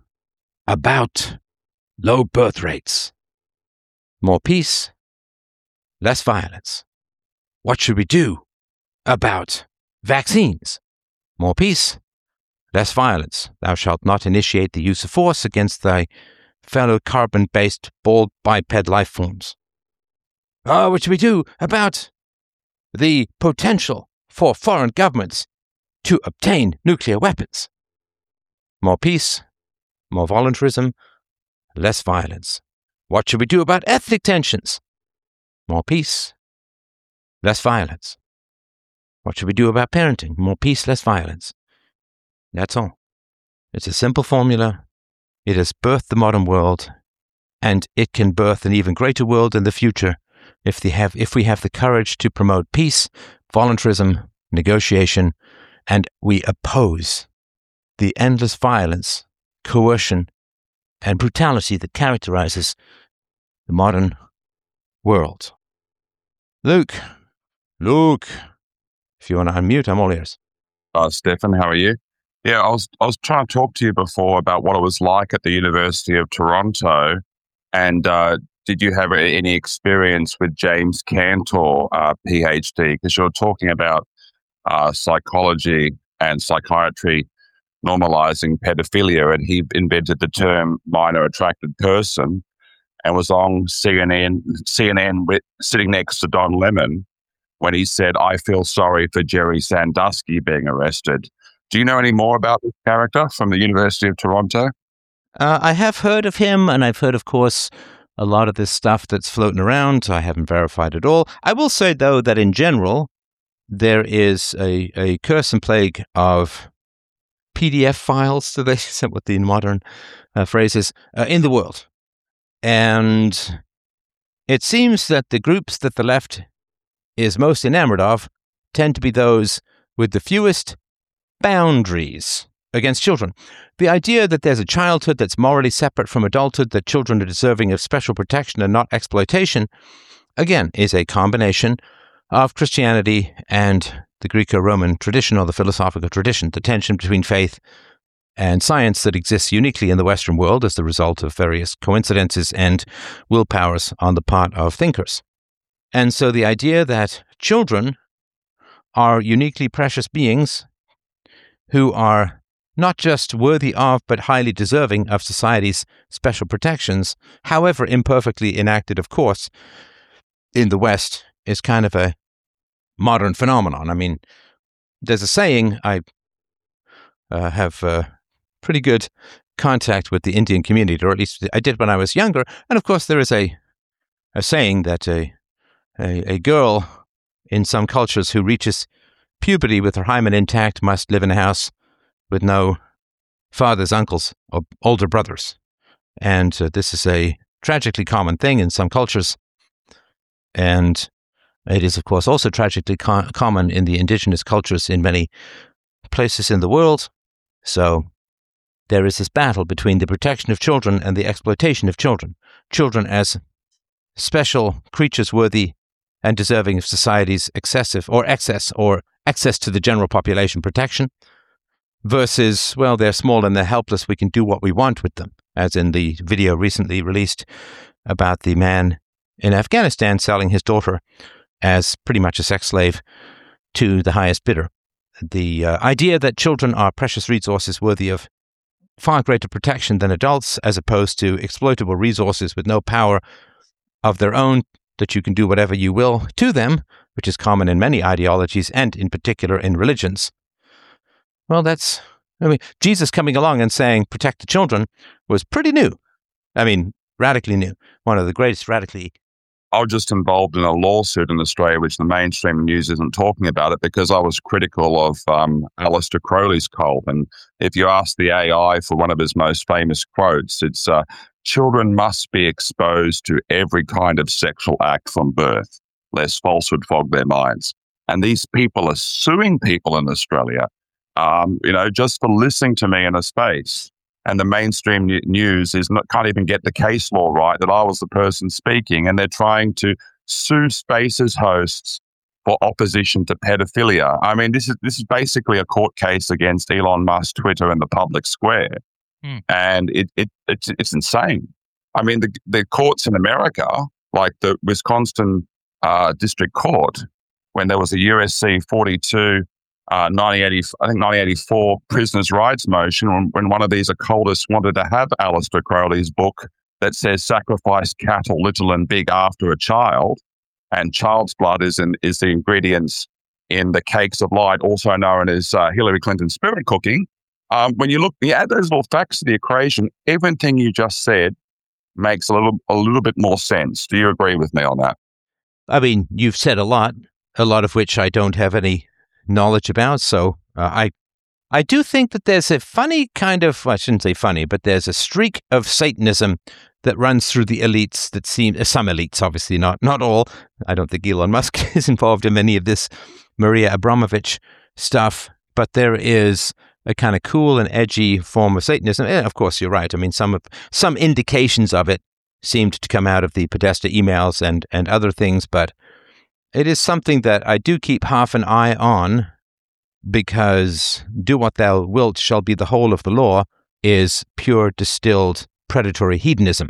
about low birth rates? More peace, less violence. What should we do about vaccines? More peace, less violence. Thou shalt not initiate the use of force against thy fellow carbon-based bald biped life forms. Oh, what should we do about the potential for foreign governments to obtain nuclear weapons? More peace, more voluntarism, less violence. What should we do about ethnic tensions? More peace, less violence. What should we do about parenting? More peace, less violence. That's all. It's a simple formula. It has birthed the modern world, and it can birth an even greater world in the future if, they have, if we have the courage to promote peace, voluntarism, negotiation, and we oppose the endless violence, coercion, and brutality that characterizes the modern world. Luke, Luke, if you want to unmute, I'm all ears. Uh, Stefan, how are you? Yeah, I was I was trying to talk to you before about what it was like at the University of Toronto, and uh, did you have any experience with James Cantor, uh, PhD? Because you were talking about uh, psychology and psychiatry normalizing pedophilia, and he invented the term minor attracted person, and was on C N N, C N N with, sitting next to Don Lemon when he said, "I feel sorry for Jerry Sandusky being arrested." Do you know any more about this character from the University of Toronto? Uh, I have heard of him, and I've heard, of course, a lot of this stuff that's floating around. I haven't verified it all. I will say, though, that in general, there is a, a curse and plague of P D F files, so they said what the modern uh, phrase is, uh, in the world. And it seems that the groups that the left is most enamored of tend to be those with the fewest boundaries against children. The idea that there's a childhood that's morally separate from adulthood, that children are deserving of special protection and not exploitation, again, is a combination of Christianity and the Greco-Roman tradition, or the philosophical tradition, the tension between faith and science that exists uniquely in the Western world as the result of various coincidences and willpowers on the part of thinkers. And so the idea that children are uniquely precious beings who are not just worthy of, but highly deserving of society's special protections, however imperfectly enacted, of course, in the West, is kind of a modern phenomenon. I mean, there's a saying, I uh, have uh, pretty good contact with the Indian community, or at least I did when I was younger. And of course, there is a, a saying that a, a, a girl in some cultures who reaches puberty with her hymen intact must live in a house with no fathers, uncles, or older brothers. And uh, this is a tragically common thing in some cultures. And it is, of course, also tragically co- common in the indigenous cultures in many places in the world. So there is this battle between the protection of children and the exploitation of children. Children as special creatures worthy and deserving of society's excessive or excess or access to the general population protection versus, well, they're small and they're helpless. We can do what we want with them, as in the video recently released about the man in Afghanistan selling his daughter as pretty much a sex slave to the highest bidder. The uh, idea that children are precious resources worthy of far greater protection than adults, as opposed to exploitable resources with no power of their own, that you can do whatever you will to them, which is common in many ideologies and in particular in religions. Well, that's, I mean, Jesus coming along and saying, protect the children was pretty new. I mean, radically new. One of the greatest radically. I was just involved in a lawsuit in Australia, which the mainstream news isn't talking about it, because I was critical of um, Aleister Crowley's cult. And if you ask the A I for one of his most famous quotes, it's, uh, children must be exposed to every kind of sexual act from birth, lest falsehood fog their minds. And these people are suing people in Australia, um, you know, just for listening to me in a space. And the mainstream news is not, can't even get the case law right, that I was the person speaking, and they're trying to sue Spaces hosts for opposition to pedophilia. I mean, this is this is basically a court case against Elon Musk, Twitter, and the public square, hmm. and it, it it's it's insane. I mean, the the courts in America, like the Wisconsin uh, District Court, when there was a U S C forty-two. Uh, nineteen eighty, I think nineteen eighty-four prisoners' rights motion, when, when one of these occultists wanted to have Aleister Crowley's book that says sacrifice cattle, little and big, after a child, and child's blood is in, is the ingredients in the cakes of light, also known as uh, Hillary Clinton spirit cooking. Um, when you look, you add those little facts to the equation, everything you just said makes a little a little bit more sense. Do you agree with me on that? I mean, you've said a lot, a lot of which I don't have any knowledge about. So uh, I I do think that there's a funny kind of, well, I shouldn't say funny, but there's a streak of Satanism that runs through the elites that seem, uh, some elites, obviously not not all. I don't think Elon Musk is involved in any of this Maria Abramovich stuff, but there is a kind of cool and edgy form of Satanism. And of course, you're right. I mean, some of some indications of it seemed to come out of the Podesta emails and and other things, but it is something that I do keep half an eye on, because do what thou wilt shall be the whole of the law is pure distilled predatory hedonism.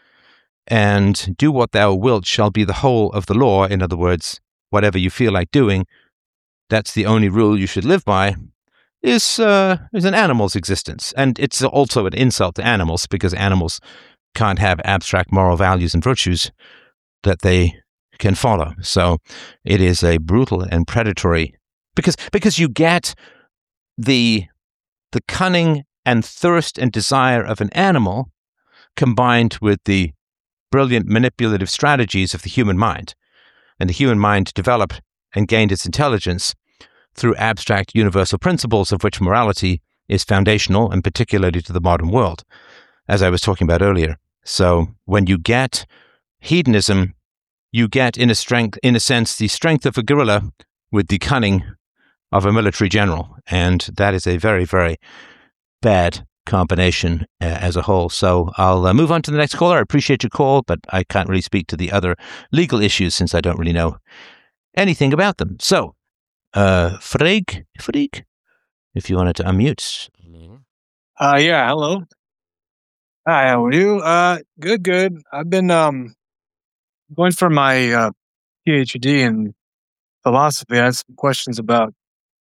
And do what thou wilt shall be the whole of the law, in other words, whatever you feel like doing, that's the only rule you should live by, is, uh, is an animal's existence. And it's also an insult to animals, because animals can't have abstract moral values and virtues that they can follow. So it is a brutal and predatory, because because you get the the cunning and thirst and desire of an animal combined with the brilliant manipulative strategies of the human mind. And the human mind developed and gained its intelligence through abstract universal principles of which morality is foundational, and particularly to the modern world, as I was talking about earlier. So when you get hedonism, you get, in a strength, in a sense, the strength of a gorilla with the cunning of a military general, and that is a very, very bad combination uh, as a whole. So I'll uh, move on to the next caller. I appreciate your call, but I can't really speak to the other legal issues since I don't really know anything about them. So, uh, Freek, Freek, if you wanted to unmute. Uh, yeah, hello. Hi, how are you? Uh, good, good. I've been um. Going for my uh, PhD in philosophy, I had some questions about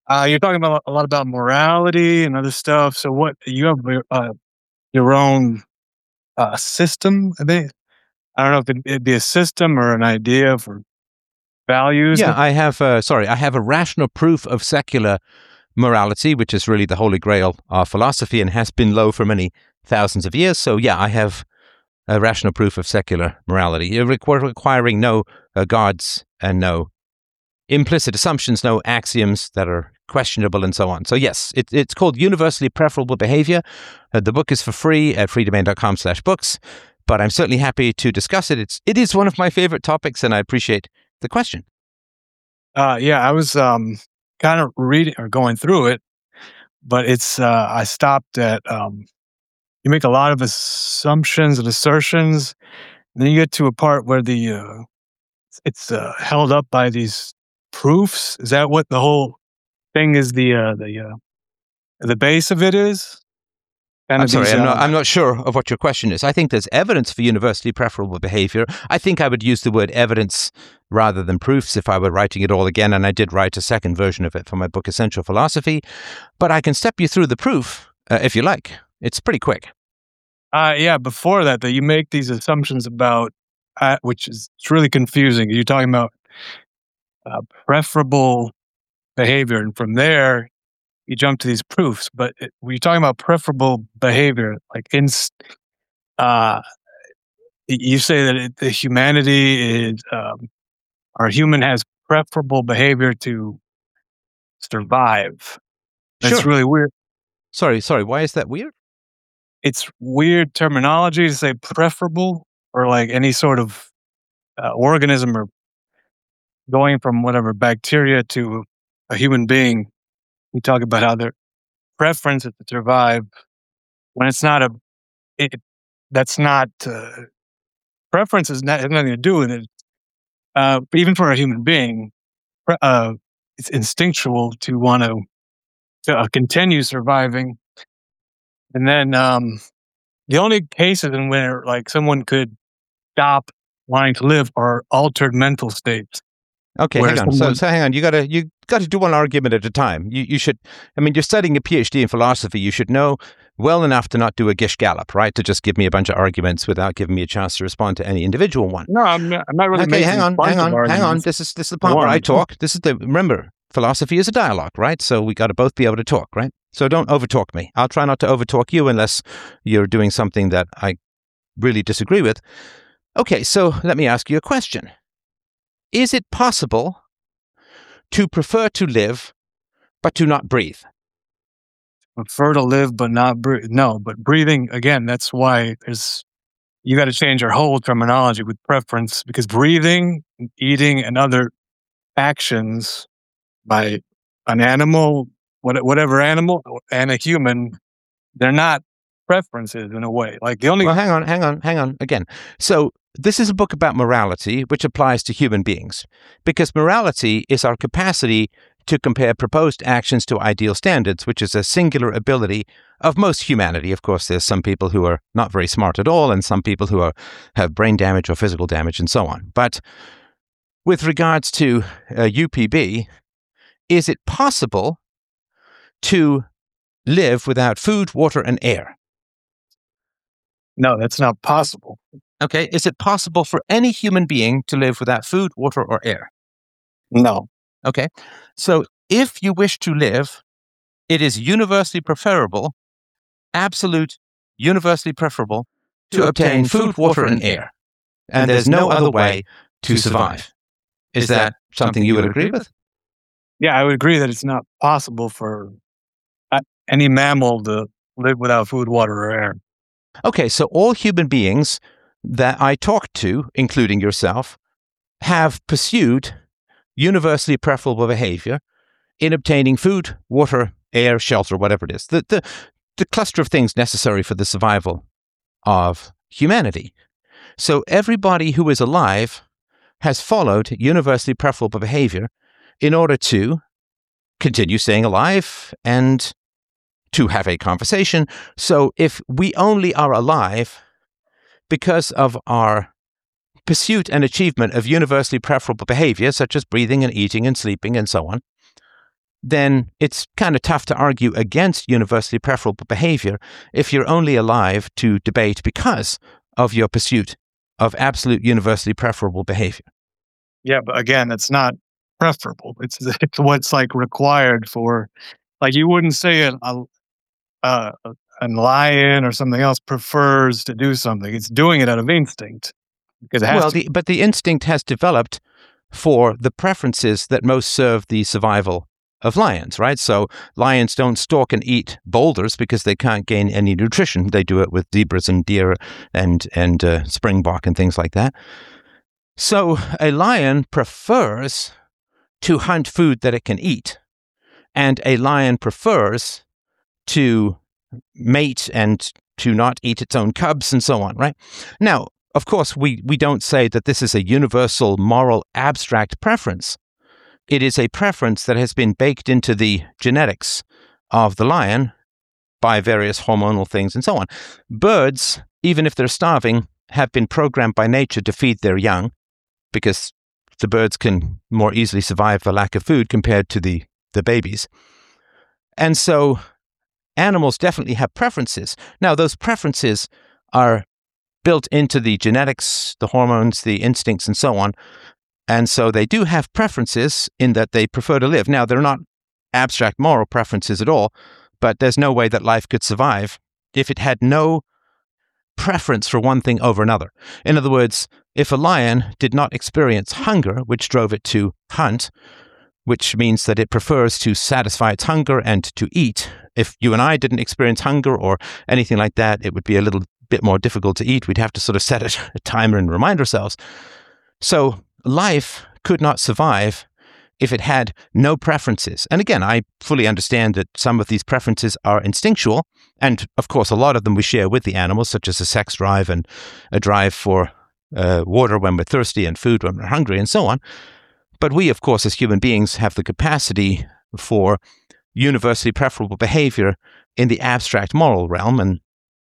Uh, you're talking about a lot about morality and other stuff. So, what you have your, uh, your own uh, system? I think I don't know if it, it'd be a system or an idea for values. Yeah, I have, uh, sorry, I have a rational proof of secular morality, which is really the holy grail of philosophy and has been low for many thousands of years. So, yeah, I have a rational proof of secular morality, requ- requiring no uh, gods and no implicit assumptions, no axioms that are questionable, and so on. So, yes, it, it's called Universally Preferable Behavior. Uh, the book is for free at freedomain.com slash books, but I'm certainly happy to discuss it. It's, it is one of my favorite topics, and I appreciate the question. Uh, yeah, I was um, kind of reading or going through it, but it's uh, I stopped at um, you make a lot of assumptions and assertions, and then you get to a part where the uh, it's uh, held up by these proofs. Is that what the whole thing is? The uh, the uh, the base of it is. Kind I'm of sorry, these, I'm not, uh, I'm not sure of what your question is. I think there's evidence for universally preferable behavior. I think I would use the word evidence rather than proofs if I were writing it all again, and I did write a second version of it for my book, Essential Philosophy. But I can step you through the proof uh, if you like. It's pretty quick. Uh, yeah, before that, that you make these assumptions about, uh, which is it's really confusing. You're talking about uh, preferable behavior, and from there you jump to these proofs. But it, when you're talking about preferable behavior, like in, uh, you say that it, the humanity is, um, our human has preferable behavior to survive. That's Sure. really weird. Sorry, sorry. Why is that weird? It's weird terminology to say preferable or like any sort of uh, organism or going from whatever bacteria to a human being. We talk about how their preference is to survive when it's not a, it, that's not, uh, preference is not, has nothing to do with it. Uh, but even for a human being, pre- uh, it's instinctual to want to, to uh, continue surviving. And then um, the only cases in where like someone could stop wanting to live are altered mental states. Okay, Where hang on. So, someone- so hang on. You gotta you got to do one argument at a time. You you should. I mean, you're studying a PhD in philosophy. You should know well enough to not do a Gish Gallop, right? To just give me a bunch of arguments without giving me a chance to respond to any individual one. No, I'm not, I'm not really Okay, making hang on, fun hang of on, hang on. arguments. This is this is the part where I on. talk. This is the remember. Philosophy is a dialogue, right? So we got to both be able to talk, right? So don't overtalk me. I'll try not to overtalk you unless you're doing something that I really disagree with. Okay, so let me ask you a question. Is it possible to prefer to live but to not breathe? Prefer to live but not breathe. No, but breathing, again, that's why there's, you got to change your whole terminology with preference, because breathing, eating, and other actions by an animal, what- whatever animal, and a human, they're not preferences in a way. Like the only, Well, hang on, hang on, hang on again. So this is a book about morality, which applies to human beings, because morality is our capacity to compare proposed actions to ideal standards, which is a singular ability of most humanity. Of course, there's some people who are not very smart at all, and some people who are have brain damage or physical damage, and so on. But with regards to uh, U P B, is it possible to live without food, water, and air? no, that's not possible. Okay, is it possible for any human being to live without food, water, or air? No. Okay, so if you wish to live, it is universally preferable, absolute, universally preferable, to obtain food, water, and air. And there's no other way to survive. Is that something you would agree with? Yeah, I would agree that it's not possible for uh, any mammal to live without food, water, or air. Okay, so all human beings that I talked to, including yourself, have pursued universally preferable behavior in obtaining food, water, air, shelter, whatever it is, the, the, the cluster of things necessary for the survival of humanity. So everybody who is alive has followed universally preferable behavior in order to continue staying alive and to have a conversation. So if we only are alive because of our pursuit and achievement of universally preferable behavior, such as breathing and eating and sleeping and so on, then it's kind of tough to argue against universally preferable behavior if you're only alive to debate because of your pursuit of absolute universally preferable behavior. Yeah, but again, it's not preferable. It's, it's what's like required for, like you wouldn't say a, a, a, a lion or something else prefers to do something. It's doing it out of instinct. Because it has well, to. The, but the instinct has developed for the preferences that most serve the survival of lions, right? So lions don't stalk and eat boulders because they can't gain any nutrition. They do it with zebras and deer and and uh, springbok and things like that. So a lion prefers to hunt food that it can eat, and a lion prefers to mate and to not eat its own cubs and so on, right? Now, of course, we, we don't say that this is a universal, moral, abstract preference. It is a preference that has been baked into the genetics of the lion by various hormonal things and so on. Birds, even if they're starving, have been programmed by nature to feed their young because the birds can more easily survive for lack of food compared to the, the babies. And so animals definitely have preferences. Now, those preferences are built into the genetics, the hormones, the instincts, and so on. And so they do have preferences in that they prefer to live. Now, they're not abstract moral preferences at all, but there's no way that life could survive if it had no preference for one thing over another. In other words, if a lion did not experience hunger, which drove it to hunt, which means that it prefers to satisfy its hunger and to eat. If you and I didn't experience hunger or anything like that, it would be a little bit more difficult to eat. We'd have to sort of set a, a timer and remind ourselves. So life could not survive if it had no preferences. And again, I fully understand that some of these preferences are instinctual. And of course, a lot of them we share with the animals, such as a sex drive and a drive for uh, water when we're thirsty and food when we're hungry and so on. But we, of course, as human beings have the capacity for universally preferable behavior in the abstract moral realm. And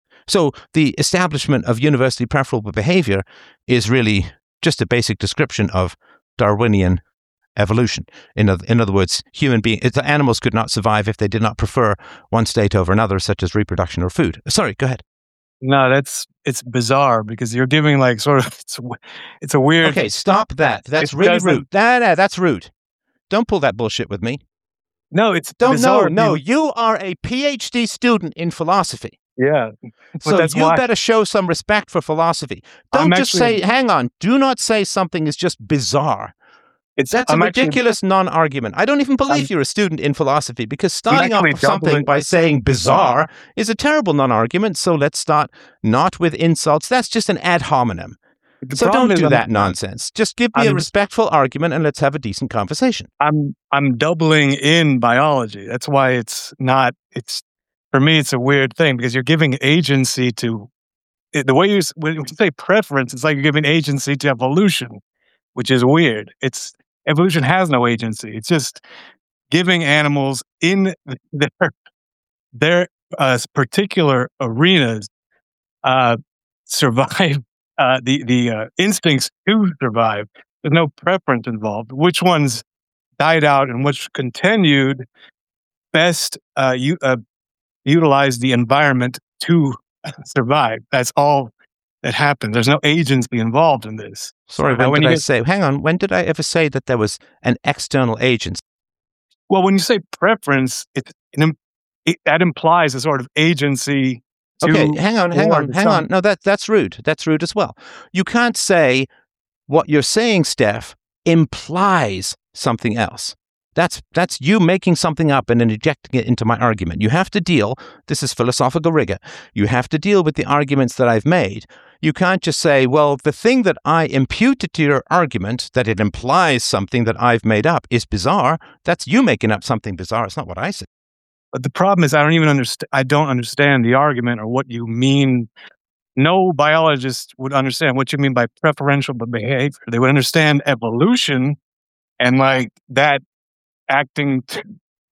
so the establishment of universally preferable behavior is really just a basic description of Darwinian evolution. In other, in other words, human beings, animals could not survive if they did not prefer one state over another, such as reproduction or food. Sorry, go ahead. No, that's it's bizarre because you're giving like sort of it's it's a weird. Okay, stop that. That's really rude. Nah, nah, that's rude. Don't pull that bullshit with me. No, it's don't. bizarre. No, no. You are a PhD student in philosophy. Yeah. So that's you why. better show some respect for philosophy. Don't I'm just actually, say, hang on, do not say something is just bizarre. It's, That's I'm a ridiculous actually, non-argument. I don't even believe I'm, you're a student in philosophy because starting off with something doubling. by saying bizarre is a terrible non-argument. So let's start not with insults. That's just an ad hominem. The so don't do I'm, that nonsense. Just give me I'm, a respectful argument and let's have a decent conversation. I'm I'm doubling in biology. That's why it's not. It's for me. It's a weird thing because you're giving agency to it, the way you when you say preference. It's like you're giving agency to evolution, which is weird. It's evolution has no agency. It's just giving animals in their their uh, particular arenas uh, survive. Uh, the the uh, instincts to survive. There's no preference involved. Which ones died out and which continued best uh, you, uh, utilize the environment to survive. That's all that happens. There's no agency involved in this. Sorry, when, uh, when did I get, say? Hang on. When did I ever say that there was an external agent? Well, when you say preference, it, it, it that implies a sort of agency. Okay, hang on, hang on, hang on. No, that that's rude. That's rude as well. You can't say what you're saying, Steph, implies something else. That's that's you making something up and then injecting it into my argument. You have to deal, this is philosophical rigor, you have to deal with the arguments that I've made. You can't just say, well, the thing that I imputed to your argument, that it implies something that I've made up, is bizarre. That's you making up something bizarre. It's not what I said. But the problem is I don't even understand, I don't understand the argument or what you mean. No biologist would understand what you mean by preferential behavior. They would understand evolution and like that acting to,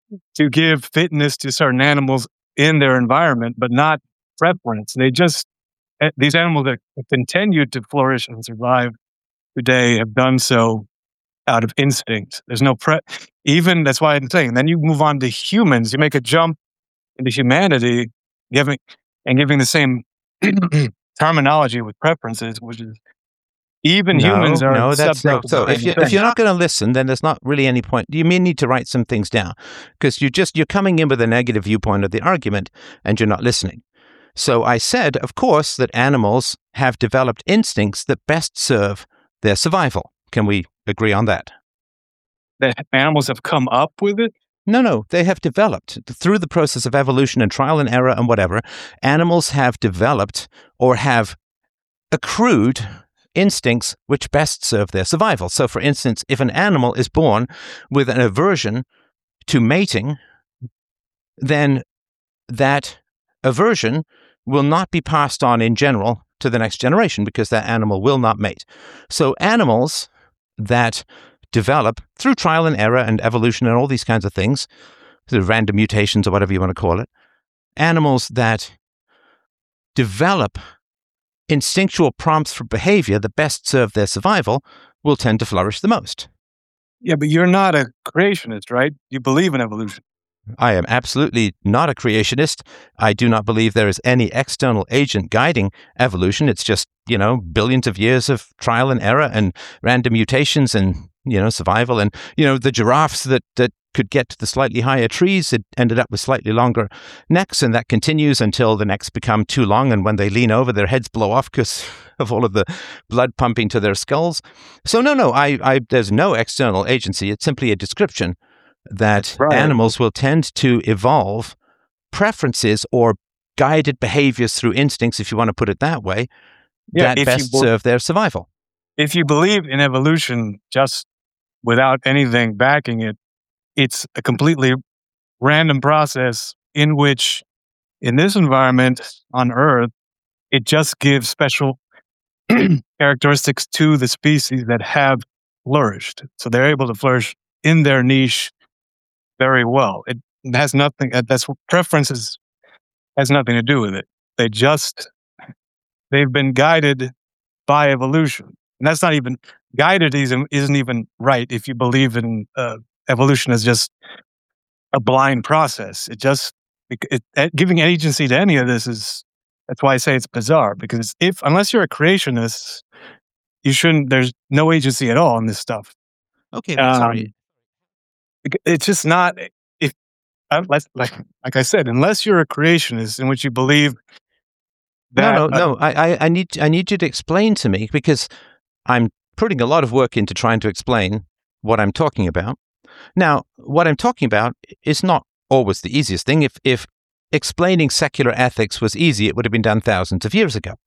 to give fitness to certain animals in their environment, but not preference. They just, these animals that continue to flourish and survive today have done so out of instinct. There's no pre, even that's why I'm saying. Then you move on to humans. You make a jump into humanity, giving and giving the same terminology with preferences, which is even no, humans are no, that's no. subject to So the if same you thing. if you're not going to listen, then there's not really any point. You may need to write some things down because you just you're coming in with a negative viewpoint of the argument and you're not listening. So I said, of course, that animals have developed instincts that best serve their survival. Can we agree on that? That animals have come up with it. No, no, they have developed through the process of evolution and trial and error and whatever. Animals have developed or have accrued instincts which best serve their survival. So, for instance, if an animal is born with an aversion to mating, then that aversion will not be passed on in general to the next generation because that animal will not mate. So animals that develop through trial and error and evolution and all these kinds of things, the random mutations or whatever you want to call it, animals that develop instinctual prompts for behavior that best serve their survival will tend to flourish the most. Yeah, but you're not a creationist, right? You believe in evolution. I am absolutely not a creationist. I do not believe there is any external agent guiding evolution. It's just, you know, billions of years of trial and error and random mutations and, you know, survival. And, you know, the giraffes that, that could get to the slightly higher trees, it ended up with slightly longer necks, and that continues until the necks become too long, and when they lean over, their heads blow off because of all of the blood pumping to their skulls. So no, no, I, I, there's no external agency. It's simply a description that Right. animals will tend to evolve preferences or guided behaviors through instincts, if you want to put it that way, Yeah, that if you best bel- serve their survival. If you believe in evolution just without anything backing it, it's a completely random process in which, in this environment on Earth, it just gives special characteristics to the species that have flourished. So they're able to flourish in their niche very well. It has nothing, uh, that's what preferences has nothing to do with it. They just, they've been guided by evolution. And that's not even, guided isn't, isn't even right if you believe in uh, evolution as just a blind process. It just, it, it, giving agency to any of this is, that's why I say it's bizarre, because if, unless you're a creationist, you shouldn't, there's no agency at all in this stuff. Okay, Um, sorry. It's just not, if, unless, like, like I said, unless you're a creationist in which you believe that. No, no, uh, no. I, I, I need, I need you to explain to me, because I'm putting a lot of work into trying to explain what I'm talking about. Now, what I'm talking about is not always the easiest thing. If, if explaining secular ethics was easy, it would have been done thousands of years ago.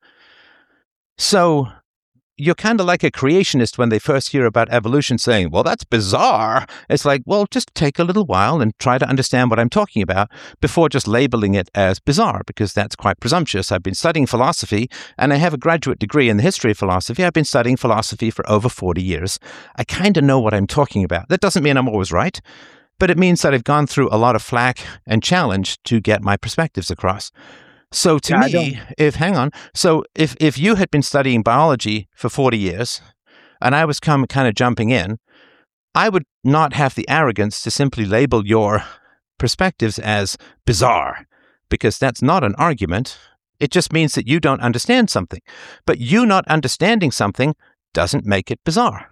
So you're kind of like a creationist when they first hear about evolution saying, well, that's bizarre. It's like, well, just take a little while and try to understand what I'm talking about before just labeling it as bizarre, because that's quite presumptuous. I've been studying philosophy, and I have a graduate degree in the history of philosophy. I've been studying philosophy for over forty years. I kind of know what I'm talking about. That doesn't mean I'm always right, but it means that I've gone through a lot of flack and challenge to get my perspectives across. So to Yeah, I me, if, hang on, so if, if you had been studying biology for forty years and I was come, kind of jumping in, I would not have the arrogance to simply label your perspectives as bizarre, because that's not an argument. It just means that you don't understand something. But you not understanding something doesn't make it bizarre.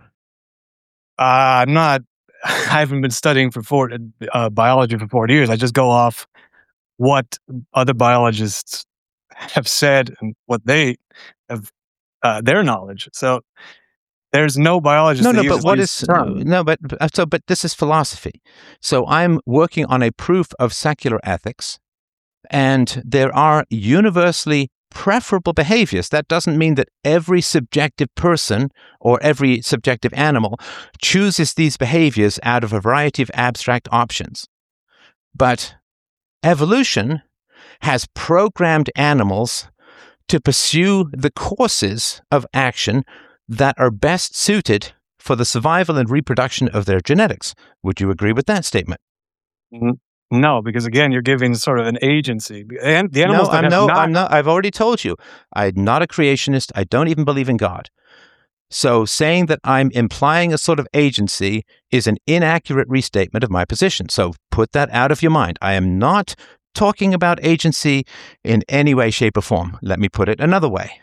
Uh, I'm not, I haven't been studying for four, uh, biology for forty years. I just go off what other biologists have said and what they have, uh, their knowledge. So there's no biologist No, that no, uses but what these is terms. no, but uh, so, but this is philosophy. So I'm working on a proof of secular ethics, and there are universally preferable behaviors. That doesn't mean that every subjective person or every subjective animal chooses these behaviors out of a variety of abstract options. But evolution has programmed animals to pursue the courses of action that are best suited for the survival and reproduction of their genetics. Would you agree with that statement? N- No, because again, you're giving sort of an agency. And the No, animals that I'm have no, not, I'm not. I've already told you, I'm not a creationist. I don't even believe in God. So saying that I'm implying a sort of agency is an inaccurate restatement of my position. So put that out of your mind. I am not talking about agency in any way, shape, or form. Let me put it another way.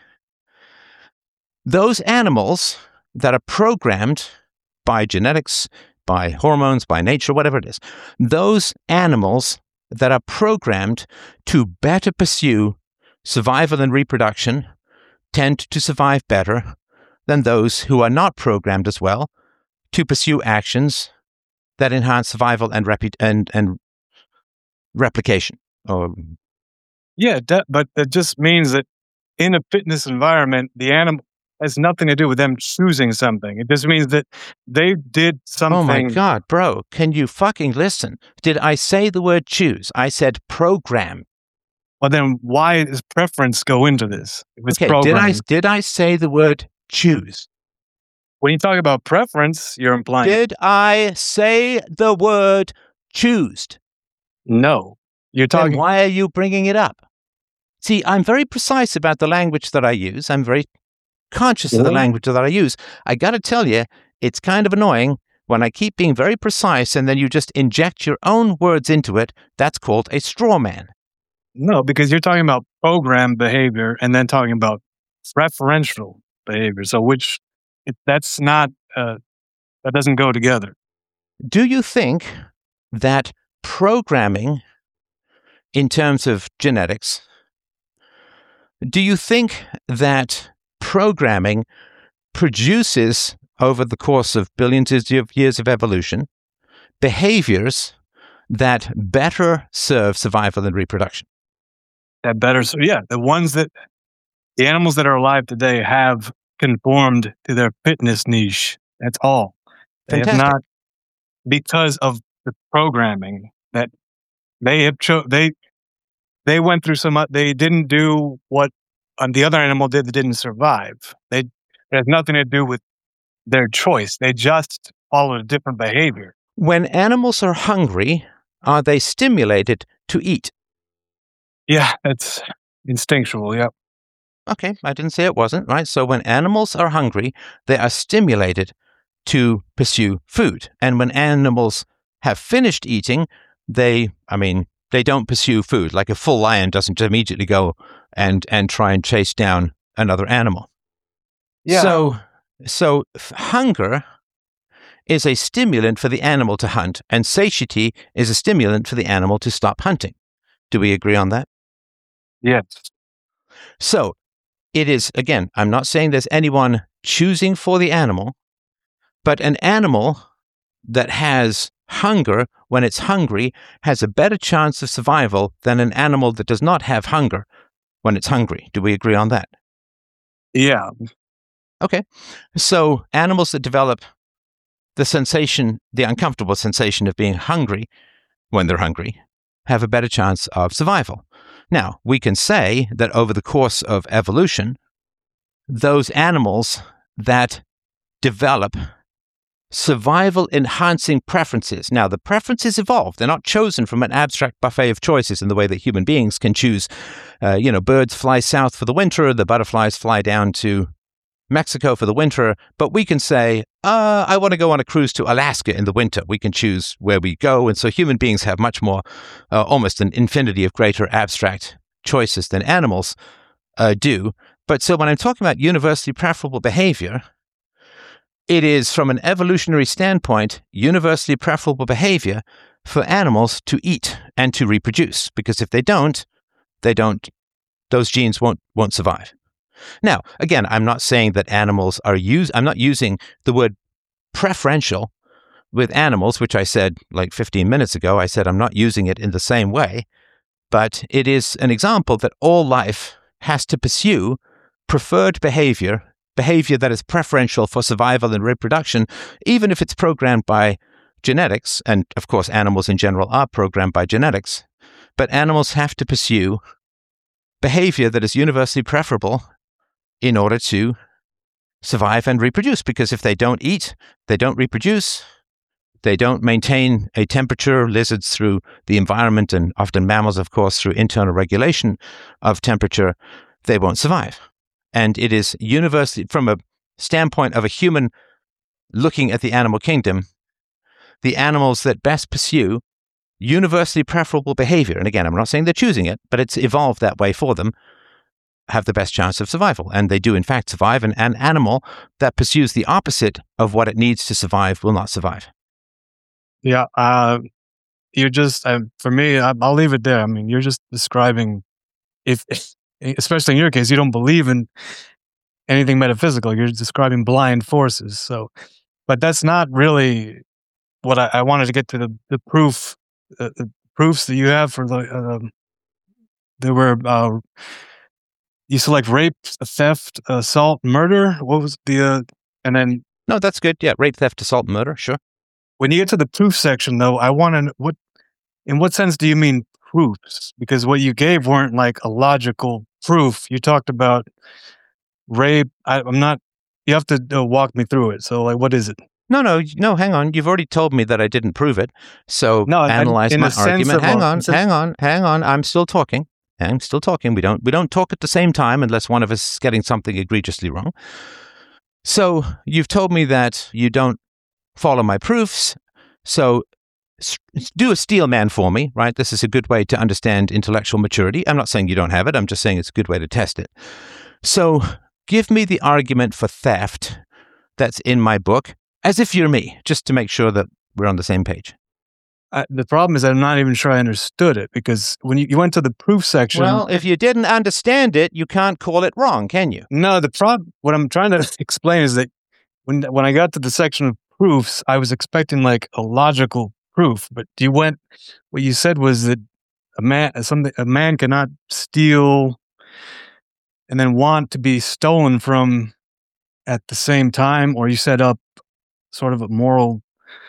Those animals that are programmed by genetics, by hormones, by nature, whatever it is, those animals that are programmed to better pursue survival and reproduction tend to survive better than those who are not programmed as well to pursue actions that enhance survival and repu- and and replication. Or Yeah, that, but that just means that in a fitness environment, the animal has nothing to do with them choosing something. It just means that they did something. oh my God, bro, can you fucking listen? Did I say the word choose? I said program. Well, then why does preference go into this? If it's Okay, did I programming? did I say the word choose? When you talk about preference, you're implying Did I say the word choosed? no. You're Then talking. why are you bringing it up? See, I'm very precise about the language that I use. I'm very conscious of the Really? language that I use. I got to tell you, it's kind of annoying when I keep being very precise and then you just inject your own words into it. That's called a straw man. No, because you're talking about program behavior and then talking about preferential behavior. So which it, that's not uh, that doesn't go together. Do you think that programming in terms of genetics, do you think that programming produces, over the course of billions of years of evolution, behaviors that better serve survival and reproduction? That better. So yeah, the ones that the animals that are alive today have conformed to their fitness niche. That's all. They Fantastic. have not, because of the programming that they have cho- they they went through some. o- They didn't do what um, the other animal did that didn't survive. They it has nothing to do with their choice. They just followed a different behavior. When animals are hungry, are they stimulated to eat? Yeah, it's instinctual. Yep. Okay, I didn't say it wasn't, right? So when animals are hungry, they are stimulated to pursue food. And when animals have finished eating, they, I mean, they don't pursue food. Like a full lion doesn't immediately go and, and try and chase down another animal. Yeah. So, so f- hunger is a stimulant for the animal to hunt, and satiety is a stimulant for the animal to stop hunting. Do we agree on that? Yes. So it is, again, I'm not saying there's anyone choosing for the animal, but an animal that has hunger when it's hungry has a better chance of survival than an animal that does not have hunger when it's hungry. Do we agree on that? Yeah. Okay. So animals that develop the sensation, the uncomfortable sensation of being hungry when they're hungry, have a better chance of survival. Now, we can say that over the course of evolution, those animals that develop survival-enhancing preferences. Now, the preferences evolve. They're not chosen from an abstract buffet of choices in the way that human beings can choose. Uh, you know, birds fly south for the winter, the butterflies fly down to Mexico for the winter, but we can say, uh, I want to go on a cruise to Alaska in the winter. We can choose where we go. And so human beings have much more, uh, almost an infinity of greater abstract choices than animals uh, do. But so when I'm talking about universally preferable behavior, it is, from an evolutionary standpoint, universally preferable behavior for animals to eat and to reproduce, because if they don't, they don't, those genes won't won't survive. Now, again, I'm not saying that animals are use. I'm not using the word preferential with animals, which I said like fifteen minutes ago. I said I'm not using it in the same way, but it is an example that all life has to pursue preferred behavior, behavior that is preferential for survival and reproduction, even if it's programmed by genetics. And of course, animals in general are programmed by genetics, but animals have to pursue behavior that is universally preferable in order to survive and reproduce. Because if they don't eat, they don't reproduce, they don't maintain a temperature, lizards through the environment, and often mammals, of course, through internal regulation of temperature, they won't survive. And it is universally, from a standpoint of a human looking at the animal kingdom, the animals that best pursue universally preferable behavior, and again, I'm not saying they're choosing it, but it's evolved that way for them, have the best chance of survival. And they do, in fact, survive. And an animal that pursues the opposite of what it needs to survive will not survive. Yeah. Uh, you're just, uh, for me, I, I'll leave it there. I mean, you're just describing, if, if, especially in your case, you don't believe in anything metaphysical. You're describing blind forces. So, but that's not really what I, I wanted to get to the, the proof, uh, the proofs that you have for the, uh, there were, uh, you select rape, theft, assault, murder. What was the, uh, and then. No, that's good. Yeah. Rape, theft, assault, murder. Sure. When you get to the proof section though, I want to, what, in what sense do you mean proofs? Because what you gave weren't like a logical proof. You talked about rape. I, I'm not, you have to uh, walk me through it. So like, what is it? No, no, no, hang on. You've already told me that I didn't prove it. So no, analyze in my the argument. sense Hang of, on, sense hang on, hang on. I'm still talking. I'm still talking. We don't we don't talk at the same time unless one of us is getting something egregiously wrong. So you've told me that you don't follow my proofs. So s- do a steel man for me, right? This is a good way to understand intellectual maturity. I'm not saying you don't have it. I'm just saying it's a good way to test it. So give me the argument for theft that's in my book, as if you're me, just to make sure that we're on the same page. I, the problem is that I'm not even sure I understood it, because when you, you went to the proof section. Well, if you didn't understand it, you can't call it wrong, can you? No, the problem, what I'm trying to explain is that when when I got to the section of proofs, I was expecting like a logical proof, but you went, what you said was that a man, something, a man cannot steal and then want to be stolen from at the same time, or you set up sort of a moral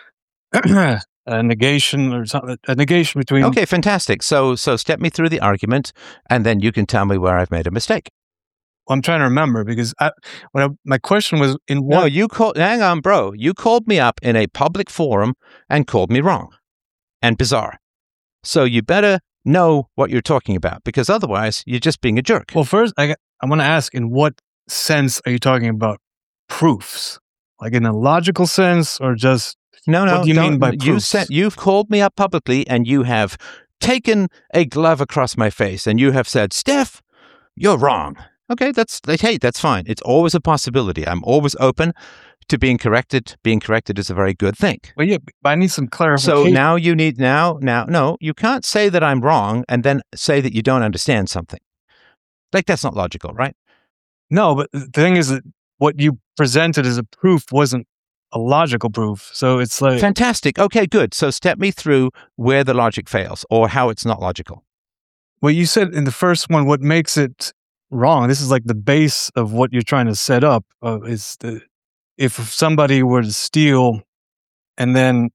a negation or something, a negation between. Okay, fantastic. So, so step me through the argument, and then you can tell me where I've made a mistake. Well, I'm trying to remember, because I, when I, my question was in what. No, you called. Hang on, bro. You called me up in a public forum and called me wrong and bizarre. So you better know what you're talking about, because otherwise you're just being a jerk. Well, first, I I want to ask, in what sense are you talking about proofs? Like in a logical sense, or just no, no? What do you mean by you proofs? said you've called me up publicly, and you have taken a glove across my face, and you have said, "Steph, you're wrong." Okay, that's hey, that's fine. It's always a possibility. I'm always open to being corrected. Being corrected is a very good thing. Well, yeah, but I need some clarification. So now you need now now no, you can't say that I'm wrong and then say that you don't understand something. Like, that's not logical, right? No, but the thing is that what you presented as a proof wasn't a logical proof. So it's like fantastic. Okay, good. So step me through where the logic fails or how it's not logical. Well, you said in the first one, what makes it wrong. This is like the base of what you're trying to set up. Uh, is the if somebody were to steal, and then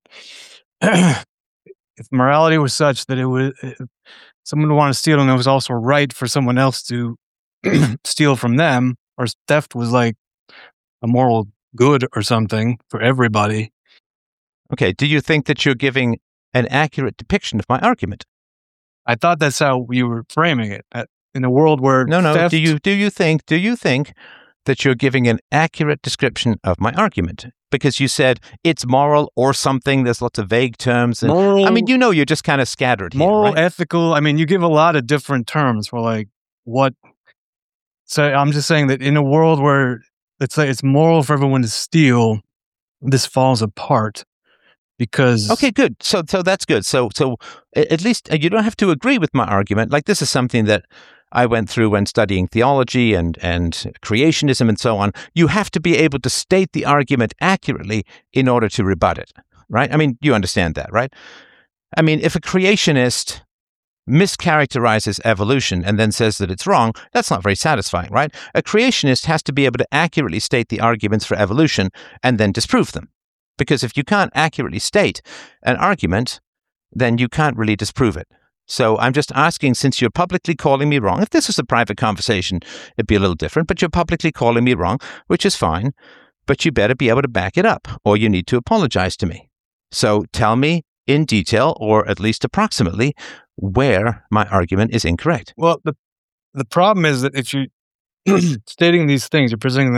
if morality was such that it would, if someone would want to steal, and it was also right for someone else to steal from them, or theft was like a moral good or something for everybody. Okay. Do you think that you're giving an accurate depiction of my argument? I thought that's how you were framing it. That in a world where no, no. theft, Do you do you think do you think that you're giving an accurate description of my argument? Because you said it's moral or something. There's lots of vague terms. And, moral, I mean, you know, you're just kind of scattered here, moral, right? ethical. I mean, you give a lot of different terms for like what. So I'm just saying that in a world where let's say it's moral for everyone to steal, this falls apart. Because okay, good. So, so that's good. So, so at least you don't have to agree with my argument. Like, this is something that I went through when studying theology and and creationism and so on. You have to be able to state the argument accurately in order to rebut it, right? I mean, you understand that, right? I mean, if a creationist mischaracterizes evolution and then says that it's wrong, that's not very satisfying, right? A creationist has to be able to accurately state the arguments for evolution and then disprove them. Because if you can't accurately state an argument, then you can't really disprove it. So I'm just asking, since you're publicly calling me wrong, if this was a private conversation, it'd be a little different, but you're publicly calling me wrong, which is fine, but you better be able to back it up, or you need to apologize to me. So tell me in detail, or at least approximately, where my argument is incorrect. Well, the the problem is that if you're stating these things, you're presenting them as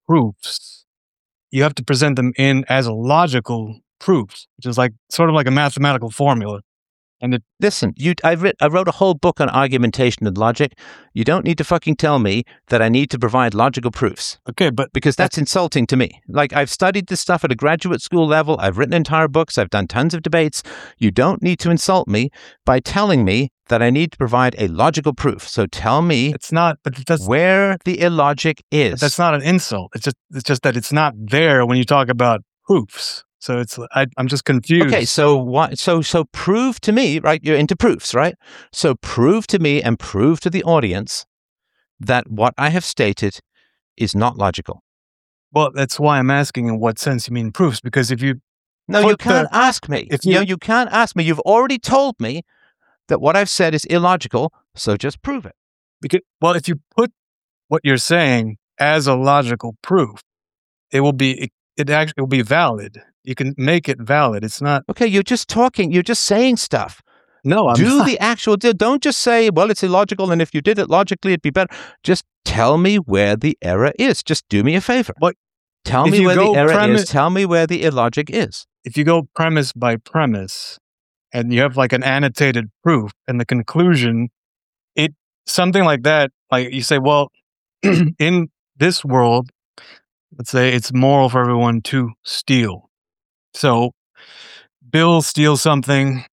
proofs, you have to present them in as a logical proofs, which is like sort of like a mathematical formula. And it, Listen, you, I, writ, I wrote a whole book on argumentation and logic. You don't need to fucking tell me that I need to provide logical proofs. okay, but Because that's insulting to me. Like, I've studied this stuff at a graduate school level. I've written entire books. I've done tons of debates. You don't need to insult me by telling me that I need to provide a logical proof. So tell me it's not. But that's where the illogic is. that's not an insult. It's just it's just that it's not there when you talk about proofs. So it's I, I'm just confused. Okay, so what? So so prove to me, right? You're into proofs, right? So prove to me and prove to the audience that what I have stated is not logical. Well, that's why I'm asking in what sense you mean proofs. Because if you No, put you can't the- ask me. if you, you- know, you can't ask me. You've already told me that what I've said is illogical. So just prove it. because well, if you put what you're saying as a logical proof, it will be it, it actually will be valid. You can make it valid. It's not. Okay, you're just talking. You're just saying stuff. No, I'm Do not. the actual deal. Don't just say, well, it's illogical, and if you did it logically, it'd be better. Just tell me where the error is. Just do me a favor. What- Tell if me you where the go error premi- is. Tell me where the illogic is. If you go premise by premise, and you have like an annotated proof, and the conclusion, it something like that. Like you say, well, in this world, let's say it's moral for everyone to steal. So Bill steals something,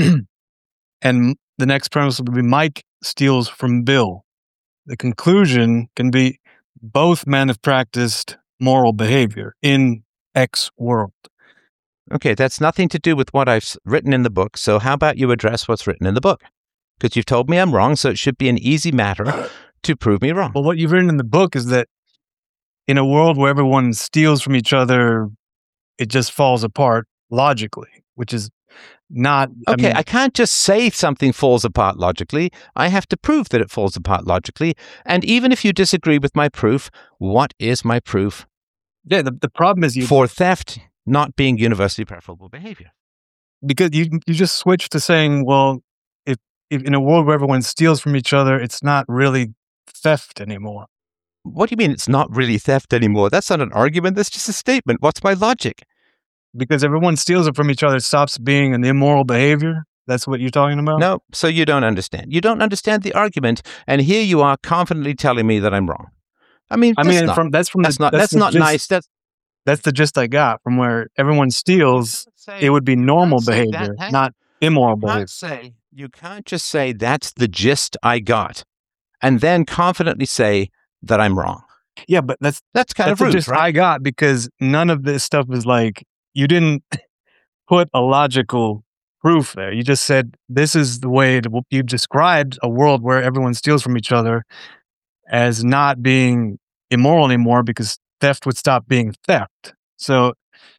and the next premise would be Mike steals from Bill. The conclusion can be both men have practiced moral behavior in X world. Okay, that's nothing to do with what I've s- written in the book. So how about you address what's written in the book? Because you've told me I'm wrong, so it should be an easy matter to prove me wrong. Well, what you've written in the book is that in a world where everyone steals from each other, it just falls apart logically, which is not. Okay, I mean, I can't just say something falls apart logically. I have to prove that it falls apart logically. And even if you disagree with my proof, what is my proof yeah. The, the problem is you for theft not being universally preferable behavior? because you you just switch to saying, well, if, if in a world where everyone steals from each other, it's not really theft anymore. What do you mean it's not really theft anymore? That's not an argument. That's just a statement. What's my logic? Because everyone steals it from each other, it stops being an immoral behavior. That's what you're talking about? No, so you don't understand. You don't understand the argument, and here you are confidently telling me that I'm wrong. I mean, I that's mean, not, from that's from that's the, not, that's the not gist- nice. That's That's the gist I got from where everyone steals. It would be normal say that, behavior, hang- not immoral you behavior. can't say you can't just say that's the gist I got, and then confidently say that I'm wrong. Yeah, but that's That's kind that's of rude, the gist right? I got because none of this stuff is like you didn't put a logical proof there. You just said this is the way it, you described a world where everyone steals from each other as not being immoral anymore because theft would stop being theft. So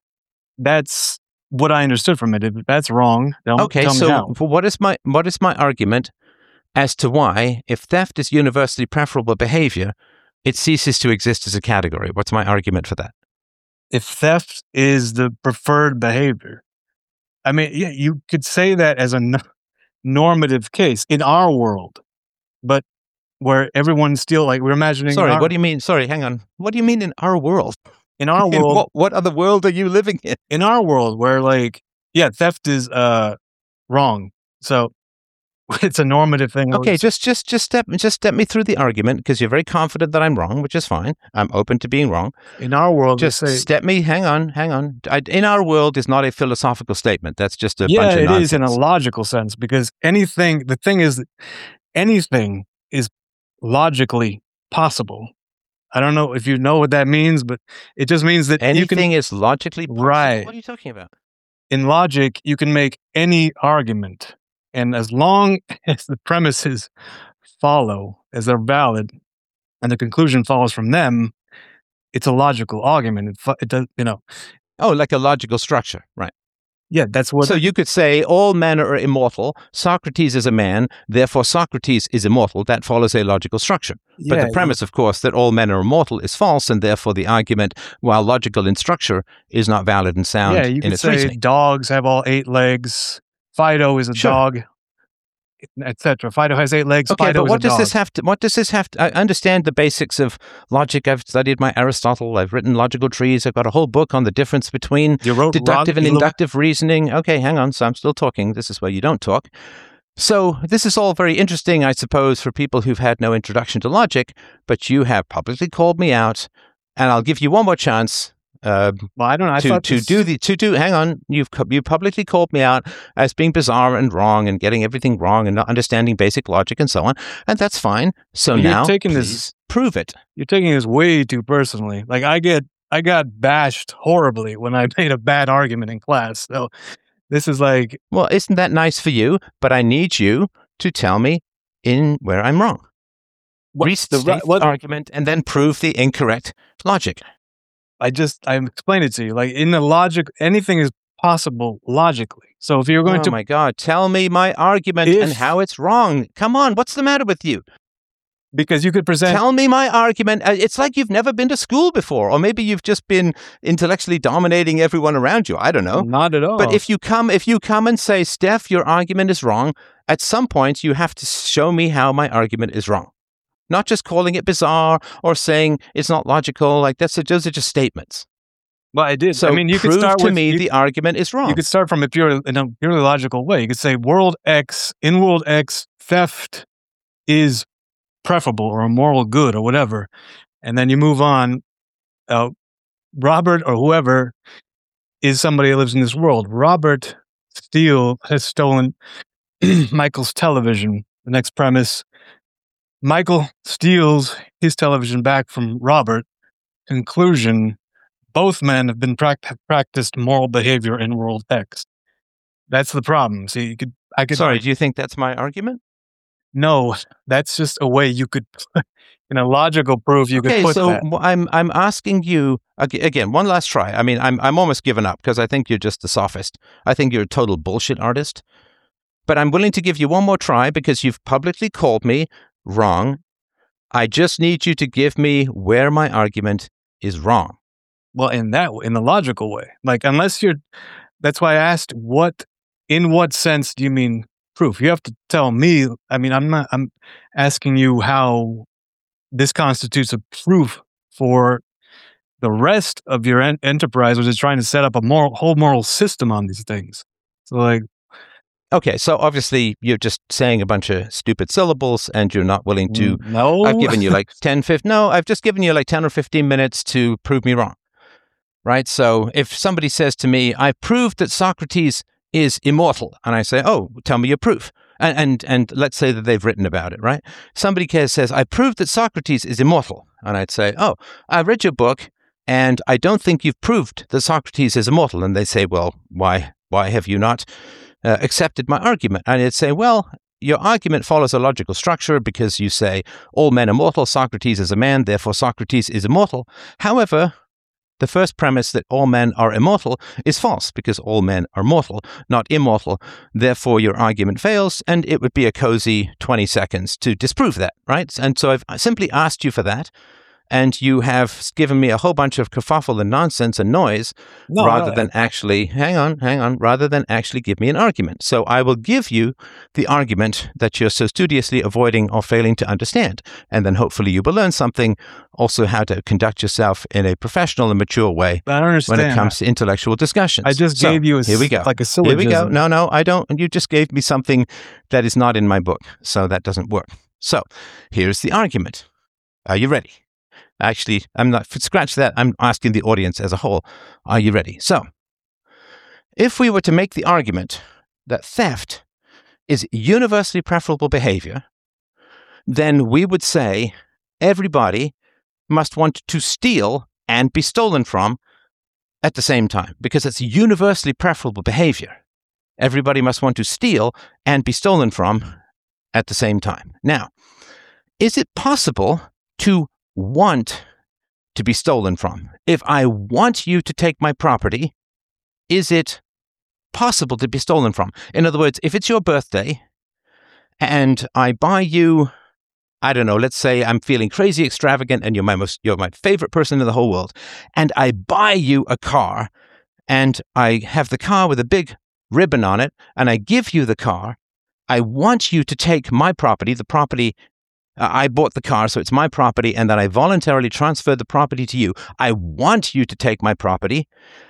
that's what I understood from it. If that's wrong, don't Okay, tell me so how. for what is my what is my argument as to why, if theft is universally preferable behavior, it ceases to exist as a category? What's my argument for that? If theft is the preferred behavior, I mean, yeah, you could say that as a n- normative case in our world, but where everyone's still like we're imagining. Sorry, our, what do you mean? Sorry, hang on. What do you mean in our world? in our In world? what, what other world are you living in? in our world, where like, yeah, theft is uh wrong. So it's a normative thing. Okay, just just just step just step me through the argument because you're very confident that I'm wrong, which is fine. I'm open to being wrong. in our world, we Just say, step me. Hang on, hang on. I, in our world is not a philosophical statement. That's just a yeah, bunch of it nonsense. is in a logical sense because anything. The thing is, that anything is logically possible. I don't know if you know what that means, but it just means that you can. Anything is logically possible. Right. What are you talking about? In logic, you can make any argument. And as long as the premises follow, as they're valid, and the conclusion follows from them, it's a logical argument. It, fo- it does, you know, Oh, like a logical structure, right? yeah, that's what. So you could say all men are immortal. Socrates is a man, therefore Socrates is immortal. That follows a logical structure. But yeah, the premise, of course, that all men are immortal is false, and therefore the argument, while logical in structure, is not valid and sound yeah, you in could its say reasoning. dogs have all eight legs. Fido is a Sure. dog. et cetera. Fido has eight legs. Okay, Fido but is what a does dog. this have to? What does this have to? I understand the basics of logic. I've studied my Aristotle. I've written logical trees. I've got a whole book on the difference between You wrote deductive Rod- and inductive reasoning. Okay, hang on. So I'm still talking. This is where you don't talk. So this is all very interesting, I suppose, for people who've had no introduction to logic. But you have publicly called me out, and I'll give you one more chance. Uh, Well, I don't know. I to thought to this- do the to do hang on you've co- you publicly called me out as being bizarre and wrong and getting everything wrong and not understanding basic logic and so on, and that's fine. So You're now taking please this- prove it. You're taking this way too personally. Like I get, I got bashed horribly when I made a bad argument in class. So this is like, Well, isn't that nice for you? But I need you to tell me in where I'm wrong. what, Restate the, the what argument and then prove the incorrect logic. I just, I explained it to you. Like in the logic, anything is possible logically. So if you're going Oh to, my God! Tell me my argument and If- how it's wrong. Come on, what's the matter with you? because you could present, Tell me my argument. Uh, It's like you've never been to school before, or maybe you've just been intellectually dominating everyone around you. I don't know. not at all. But if you come, if you come and say, Steph, your argument is wrong, at some point you have to show me how my argument is wrong. Not just calling it bizarre or saying it's not logical. Like that's those are just statements. well, I did. So I mean, you could prove start to with, me you, the argument is wrong. you could start from a pure, in a purely logical way. You could say world X, in world X, theft is preferable or a moral good or whatever. And then you move on. Uh, Robert or whoever is somebody who lives in this world. Robert Steele has stolen Michael's television. The next premise, Michael steals his television back from Robert. Conclusion, both men have been pract- practiced moral behavior in world X. That's the problem. See, you could, I could, Sorry, do you think that's my argument? no, that's just a way you could, in a logical proof, you Okay, could put so that. w- I'm I'm asking you ag- again one last try. I mean, I'm I'm almost given up because I think you're just the sophist. I think you're a total bullshit artist. But I'm willing to give you one more try because you've publicly called me wrong. I just need you to give me where my argument is wrong. Well, in that, in the logical way, like unless you're, that's why I asked what, in what sense do you mean proof? You have to tell me. I mean, I'm not. I'm asking you how this constitutes a proof for the rest of your en- enterprise, which is trying to set up a moral, whole moral system on these things. So, like, Okay, so obviously you're just saying a bunch of stupid syllables and you're not willing to. no, I've given you like ten, fifteen. No, I've just given you like ten or fifteen minutes to prove me wrong. Right? So if somebody says to me, I've proved that Socrates is immortal, and I say, oh, tell me your proof. And, and and let's say that they've written about it, right? Somebody cares, says, I proved that Socrates is immortal. And I'd say, oh, I read your book, and I don't think you've proved that Socrates is immortal. And they say, well, why why have you not uh, accepted my argument? And I'd say, well, your argument follows a logical structure because you say all men are mortal, Socrates is a man, therefore Socrates is immortal. However, the first premise that all men are immortal is false because all men are mortal, not immortal. Therefore, your argument fails, and it would be a cozy twenty seconds to disprove that, right? And so I've simply asked you for that, and you have given me a whole bunch of kerfuffle and nonsense and noise no, rather no, than actually, hang on, hang on, rather than actually give me an argument. So I will give you the argument that you're so studiously avoiding or failing to understand. And then hopefully you will learn something, also how to conduct yourself in a professional and mature way I don't understand. when it comes to intellectual discussions. I just So, gave you a here we s- go. like a Here syllogism. we go. No, no, I don't. You just gave me something that is not in my book. So that doesn't work. So here's the argument. Are you ready? Actually, I'm not, scratch that. I'm asking the audience as a whole. Are you ready? So, if we were to make the argument that theft is universally preferable behavior, then we would say everybody must want to steal and be stolen from at the same time, because it's universally preferable behavior. Everybody must want to steal and be stolen from at the same time. Now, is it possible to want to be stolen from? If I want you to take my property, is it possible to be stolen from? In other words, if it's your birthday and I buy you, I don't know, let's say I'm feeling crazy extravagant and you're my most, you're my favorite person in the whole world, and I buy you a car and I have the car with a big ribbon on it and I give you the car, I want you to take my property, the property, uh, I bought the car, so it's my property, and then I voluntarily transferred the property to you. I want you to take my property.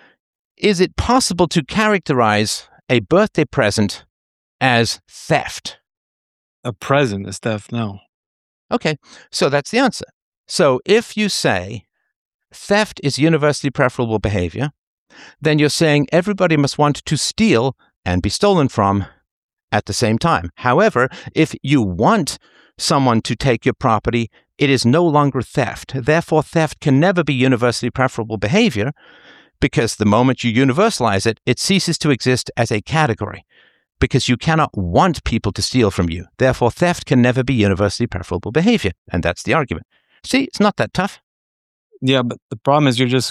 Is it possible to characterize a birthday present as theft? A present is theft, no. Okay, so that's the answer. So if you say theft is universally preferable behavior, then you're saying everybody must want to steal and be stolen from at the same time. However, if you want someone to take your property, it is no longer theft. Therefore, theft can never be universally preferable behavior, because the moment you universalize it, it ceases to exist as a category, because you cannot want people to steal from you. Therefore, theft can never be universally preferable behavior. And that's the argument. See, it's not that tough. Yeah, but the problem is you're just,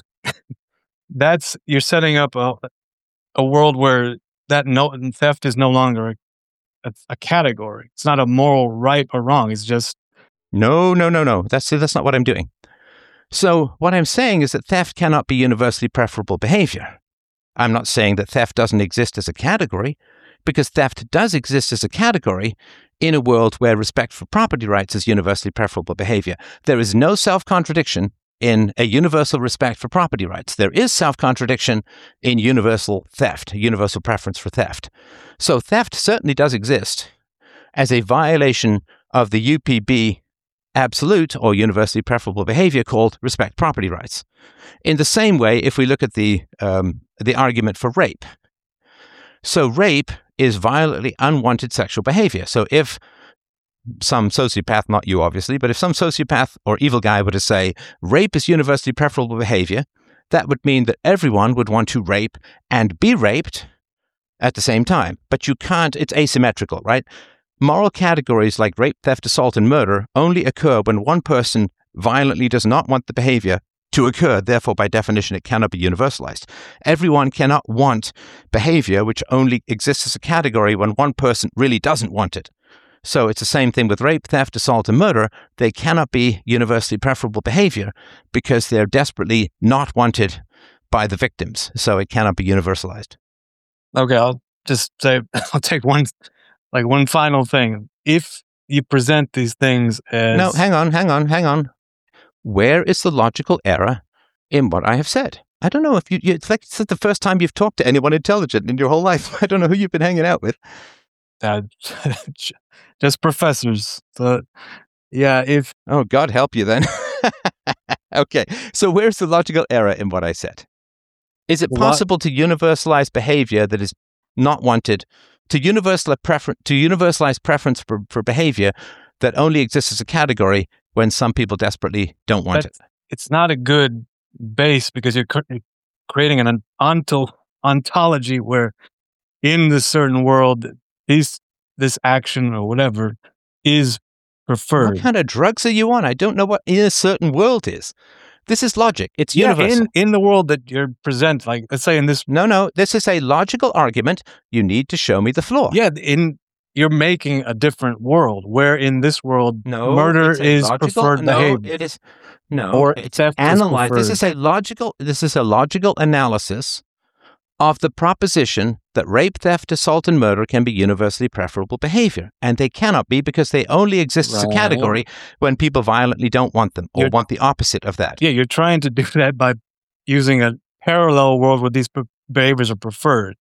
that's, you're setting up a, a world where that no theft is no longer a, a, a category. It's not a moral right or wrong. It's just. No, no, no, no. That's, that's not what I'm doing. So what I'm saying is that theft cannot be universally preferable behavior. I'm not saying that theft doesn't exist as a category, because theft does exist as a category in a world where respect for property rights is universally preferable behavior. There is no self-contradiction in a universal respect for property rights. There is self-contradiction in universal theft, a universal preference for theft. So theft certainly does exist as a violation of the U P B absolute or universally preferable behavior called respect property rights. In the same way, if we look at the um, the argument for rape. So rape is violently unwanted sexual behavior. So if some sociopath, not you obviously, but if some sociopath or evil guy were to say rape is universally preferable behavior, that would mean that everyone would want to rape and be raped at the same time. But you can't, it's asymmetrical, right? Moral categories like rape, theft, assault, and murder only occur when one person violently does not want the behavior to occur. Therefore, by definition, it cannot be universalized. Everyone cannot want behavior which only exists as a category when one person really doesn't want it. So it's the same thing with rape, theft, assault, and murder. They cannot be universally preferable behavior because they're desperately not wanted by the victims. So it cannot be universalized. Okay, I'll just say, I'll take one, like one final thing. If you present these things as... No, hang on, hang on, hang on. Where is the logical error in what I have said? I don't know if you, you it's like it's the first time you've talked to anyone intelligent in your whole life. I don't know who you've been hanging out with. Uh, just professors. So, yeah, if... Oh, God help you then. Okay, so where's the logical error in what I said? Is it possible what? to universalize behavior that is not wanted, to, universal prefer- to universalize preference for, for behavior that only exists as a category when some people desperately don't want That's, it? It's not a good base because you're creating an onto- ontology where in this certain world, these, this action or whatever is preferred. What kind of drugs are you on? I don't know what in a certain world is. This is logic. It's yeah, universal. In, in the world that you're present, like, let's say in this... No, no, this is a logical argument. You need to show me the flaw. Yeah, in... You're making a different world where in this world, no, murder is logical, preferred no, behavior. It is, no, or it's theft analyzed. Is this is a logical, this is a logical analysis of the proposition that rape, theft, assault, and murder can be universally preferable behavior. And they cannot be because they only exist right. as a category when people violently don't want them or you're, want the opposite of that. Yeah, you're trying to do that by using a parallel world where these behaviors are preferred.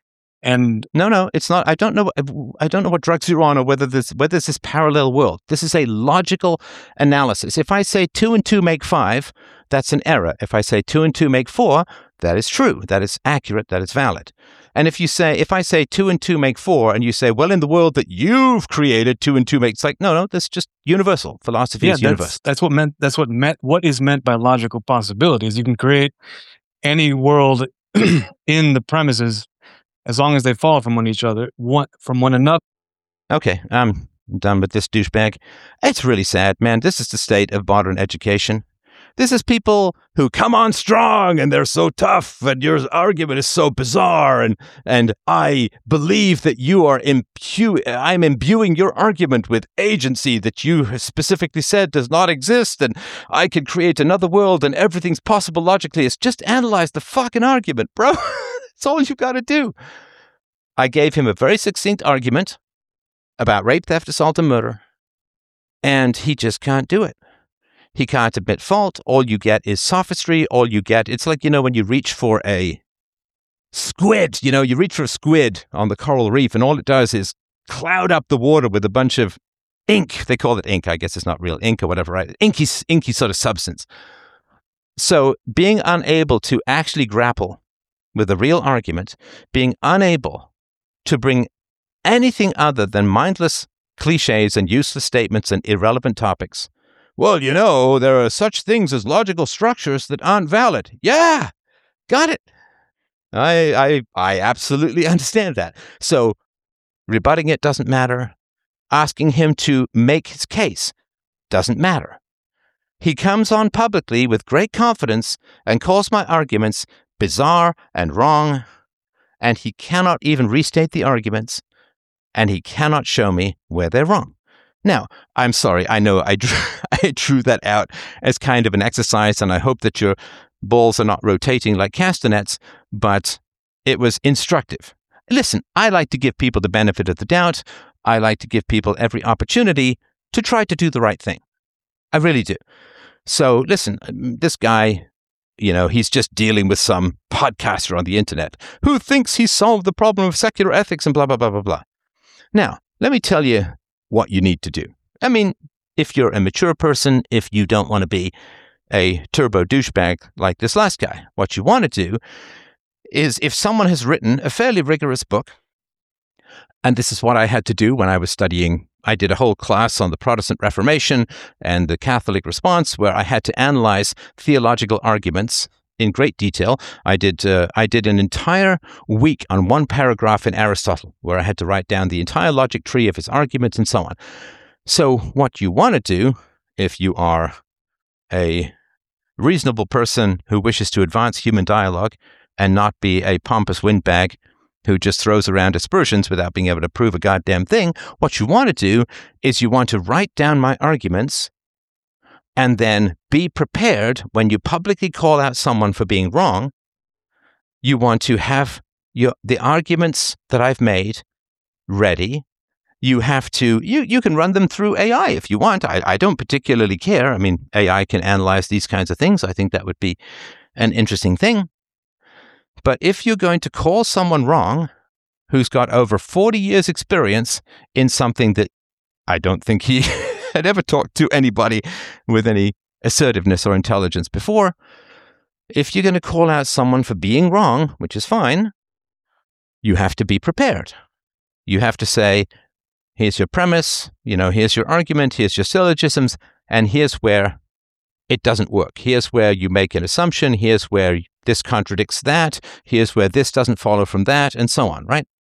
And no, no, it's not. I don't know. I don't know what drugs you're on or whether this whether this is parallel world. This is a logical analysis. If I say two and two make five, that's an error. If I say two and two make four, that is true. That is accurate. That is valid. And if you say, if I say two and two make four, and you say, well, in the world that you've created, two and two makes like no, no. That's just universal. Philosophy yeah, is that's, universal. That's what meant. That's what meant. What is meant by logical possibilities? You can create any world in the premises. As long as they fall from one each other, one from one another. Okay, I'm done with this douchebag. It's really sad, man. This is the state of modern education. This is people who come on strong and they're so tough and your argument is so bizarre and and I believe that you are impu- I'm imbuing your argument with agency that you specifically said does not exist and I can create another world and everything's possible logically. It's just analyze the fucking argument, bro. That's all you got to do. I gave him a very succinct argument. about rape, theft, assault, and murder, and he just can't do it. He can't admit fault. All you get is sophistry. All you get, it's like, you know, when you reach for a squid, you know, you reach for a squid on the coral reef, and all it does is cloud up the water with a bunch of ink. They call it ink. I guess it's not real ink or whatever, right? Inky, inky sort of substance. So being unable to actually grapple with a real argument, being unable to bring anything other than mindless cliches and useless statements and irrelevant topics. Well, you know, there are such things as logical structures that aren't valid. Yeah, got it. I I I absolutely understand that. So rebutting it doesn't matter. Asking him to make his case doesn't matter. He comes on publicly with great confidence and calls my arguments bizarre and wrong, and he cannot even restate the arguments, and he cannot show me where they're wrong. Now, I'm sorry, I know I drew, I drew that out as kind of an exercise, and I hope that your balls are not rotating like castanets, but it was instructive. Listen, I like to give people the benefit of the doubt. I like to give people every opportunity to try to do the right thing. I really do. So listen, this guy, you know, he's just dealing with some podcaster on the internet who thinks he solved the problem of secular ethics and blah, blah, blah, blah, blah. Now, let me tell you what you need to do. I mean, if you're a mature person, if you don't want to be a turbo douchebag like this last guy, what you want to do is, if someone has written a fairly rigorous book, and this is what I had to do when I was studying, I did a whole class on the Protestant Reformation and the Catholic response, where I had to analyze theological arguments in great detail. I did uh, I did an entire week on one paragraph in Aristotle, where I had to write down the entire logic tree of his arguments and so on. So what you want to do, if you are a reasonable person who wishes to advance human dialogue and not be a pompous windbag who just throws around aspersions without being able to prove a goddamn thing, what you want to do is you want to write down my arguments and then be prepared when you publicly call out someone for being wrong. You want to have your the arguments that I've made ready. You have to, you, you can run them through A I if you want. I, I don't particularly care. I mean, A I can analyze these kinds of things. I think that would be an interesting thing. But if you're going to call someone wrong who's got over forty years experience in something that I don't think he had ever talked to anybody with any assertiveness or intelligence before, if you're going to call out someone for being wrong, which is fine, you have to be prepared. You have to say, here's your premise, you know, here's your argument, here's your syllogisms, and here's where it doesn't work. Here's where you make an assumption, here's where this contradicts that, here's where this doesn't follow from that, and so on, right?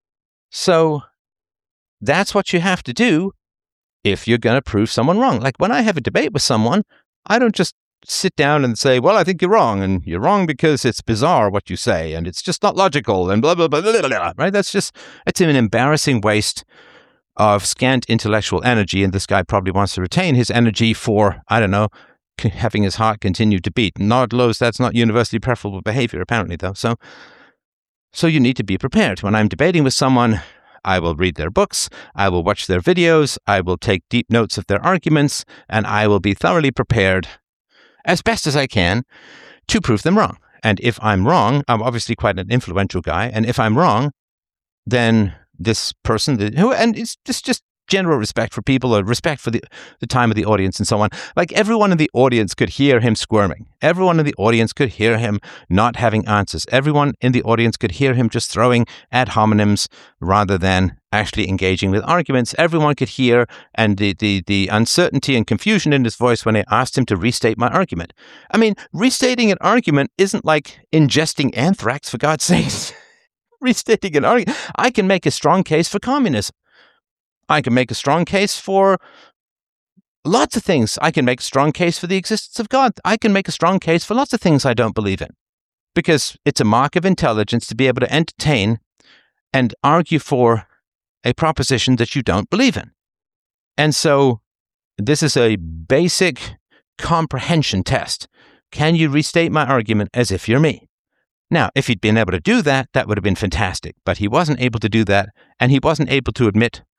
So that's what you have to do if you're going to prove someone wrong. Like when I have a debate with someone, I don't just sit down and say, well, I think you're wrong, and you're wrong because it's bizarre what you say, and it's just not logical, and blah, blah, blah, blah, blah, blah, right? That's just, it's an embarrassing waste of scant intellectual energy, and this guy probably wants to retain his energy for, I don't know, having his heart continue to beat. Nardlos, that's not universally preferable behavior, apparently, though. So, so you need to be prepared. When I'm debating with someone, I will read their books, I will watch their videos, I will take deep notes of their arguments, and I will be thoroughly prepared, as best as I can, to prove them wrong. And if I'm wrong, I'm obviously quite an influential guy, and if I'm wrong, then this person, that, who, and it's just, just general respect for people, or respect for the, the time of the audience and so on. Like everyone in the audience could hear him squirming. Everyone in the audience could hear him not having answers. Everyone in the audience could hear him just throwing ad hominems rather than actually engaging with arguments. Everyone could hear and the, the, the uncertainty and confusion in his voice when I asked him to restate my argument. I mean, restating an argument isn't like ingesting anthrax, for God's sakes. Restating an argument. I can make a strong case for communism. I can make a strong case for lots of things. I can make a strong case for the existence of God. I can make a strong case for lots of things I don't believe in, because it's a mark of intelligence to be able to entertain and argue for a proposition that you don't believe in. And so this is a basic comprehension test. Can you restate my argument as if you're me? Now, if he'd been able to do that, that would have been fantastic. But he wasn't able to do that, and he wasn't able to admit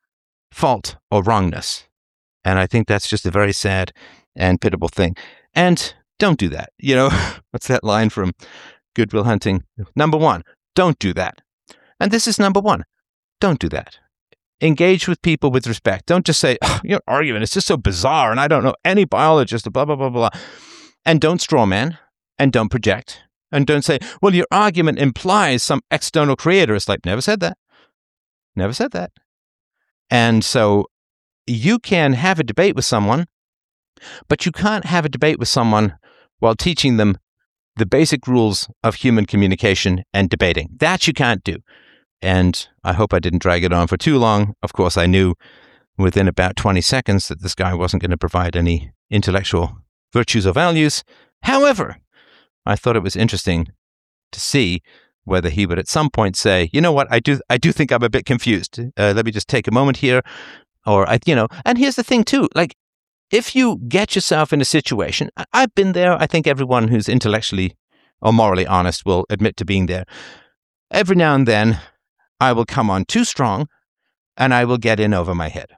fault or wrongness. And I think that's just a very sad and pitiable thing. And don't do that. You know, what's that line from Good Will Hunting? Number one, don't do that. And this is number one. Don't do that. Engage with people with respect. Don't just say, oh, your argument is just so bizarre and I don't know any biologist, blah, blah, blah, blah. And don't strawman and don't project. And don't say, well, your argument implies some external creator. It's like, never said that. Never said that. And so you can have a debate with someone, but you can't have a debate with someone while teaching them the basic rules of human communication and debating. That you can't do. And I hope I didn't drag it on for too long. Of course, I knew within about twenty seconds that this guy wasn't going to provide any intellectual virtues or values. However, I thought it was interesting to see whether he would at some point say, you know what, I do I do think I'm a bit confused. Uh, let me just take a moment here. Or, I, you know, and here's the thing, too. Like, if you get yourself in a situation, I've been there. I think everyone who's intellectually or morally honest will admit to being there. Every now and then, I will come on too strong and I will get in over my head.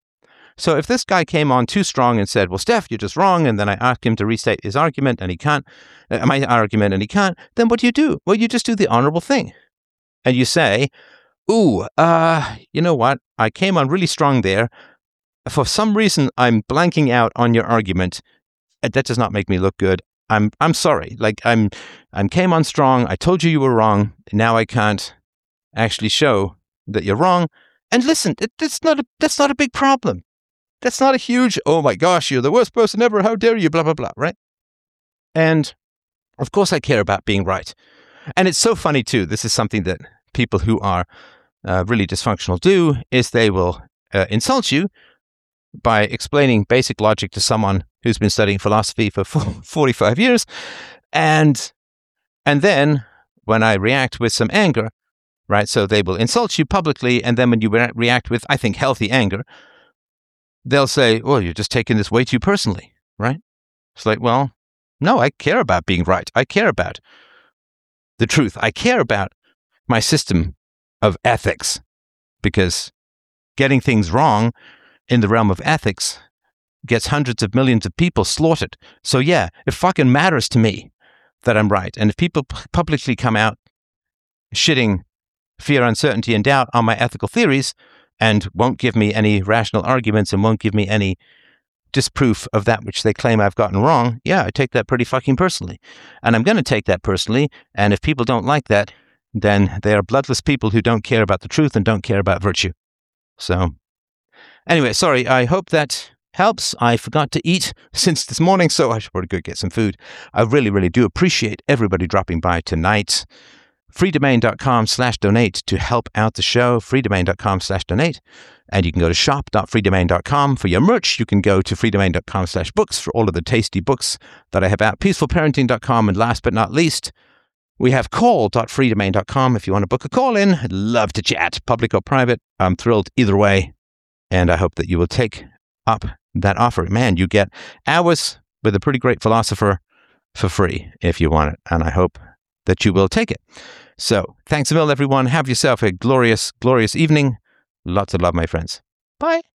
So if this guy came on too strong and said, well, Steph, you're just wrong, and then I ask him to restate his argument and he can't, uh, my argument and he can't, then what do you do? Well, you just do the honorable thing. And you say, ooh, uh, you know what? I came on really strong there. For some reason, I'm blanking out on your argument. That does not make me look good. I'm I'm sorry. Like, I'm I came on strong. I told you you were wrong. Now I can't actually show that you're wrong. And listen, it, it's not a, that's not a big problem. That's not a huge, oh my gosh, you're the worst person ever. How dare you, blah, blah, blah, right? And of course I care about being right. And it's so funny too. This is something that people who are uh, really dysfunctional do, is they will uh, insult you by explaining basic logic to someone who's been studying philosophy for forty-five years. And, and then when I react with some anger, right? So they will insult you publicly. And then when you re- react with, I think, healthy anger, they'll say, well, you're just taking this way too personally, right? It's like, well, no, I care about being right. I care about the truth. I care about my system of ethics, because getting things wrong in the realm of ethics gets hundreds of millions of people slaughtered. So yeah, it fucking matters to me that I'm right. And if people p- publicly come out shitting fear, uncertainty, and doubt on my ethical theories and won't give me any rational arguments and won't give me any disproof of that which they claim I've gotten wrong, yeah, I take that pretty fucking personally. And I'm going to take that personally. And if people don't like that, then they are bloodless people who don't care about the truth and don't care about virtue. So anyway, sorry, I hope that helps. I forgot to eat since this morning, so I should probably go get some food. I really, really do appreciate everybody dropping by tonight. freedomain.com slash donate to help out the show. freedomain.com slash donate. And you can go to shop dot freedomain dot com for your merch. You can go to freedomain.com slash books for all of the tasty books that I have out. peaceful parenting dot com. And last but not least, we have call dot freedomain dot com if you want to book a call in. I'd love to chat, public or private. I'm thrilled either way. And I hope that you will take up that offer. Man, you get hours with a pretty great philosopher for free if you want it. And I hope that you will take it. So thanks a mil, everyone. Have yourself a glorious, glorious evening. Lots of love, my friends. Bye.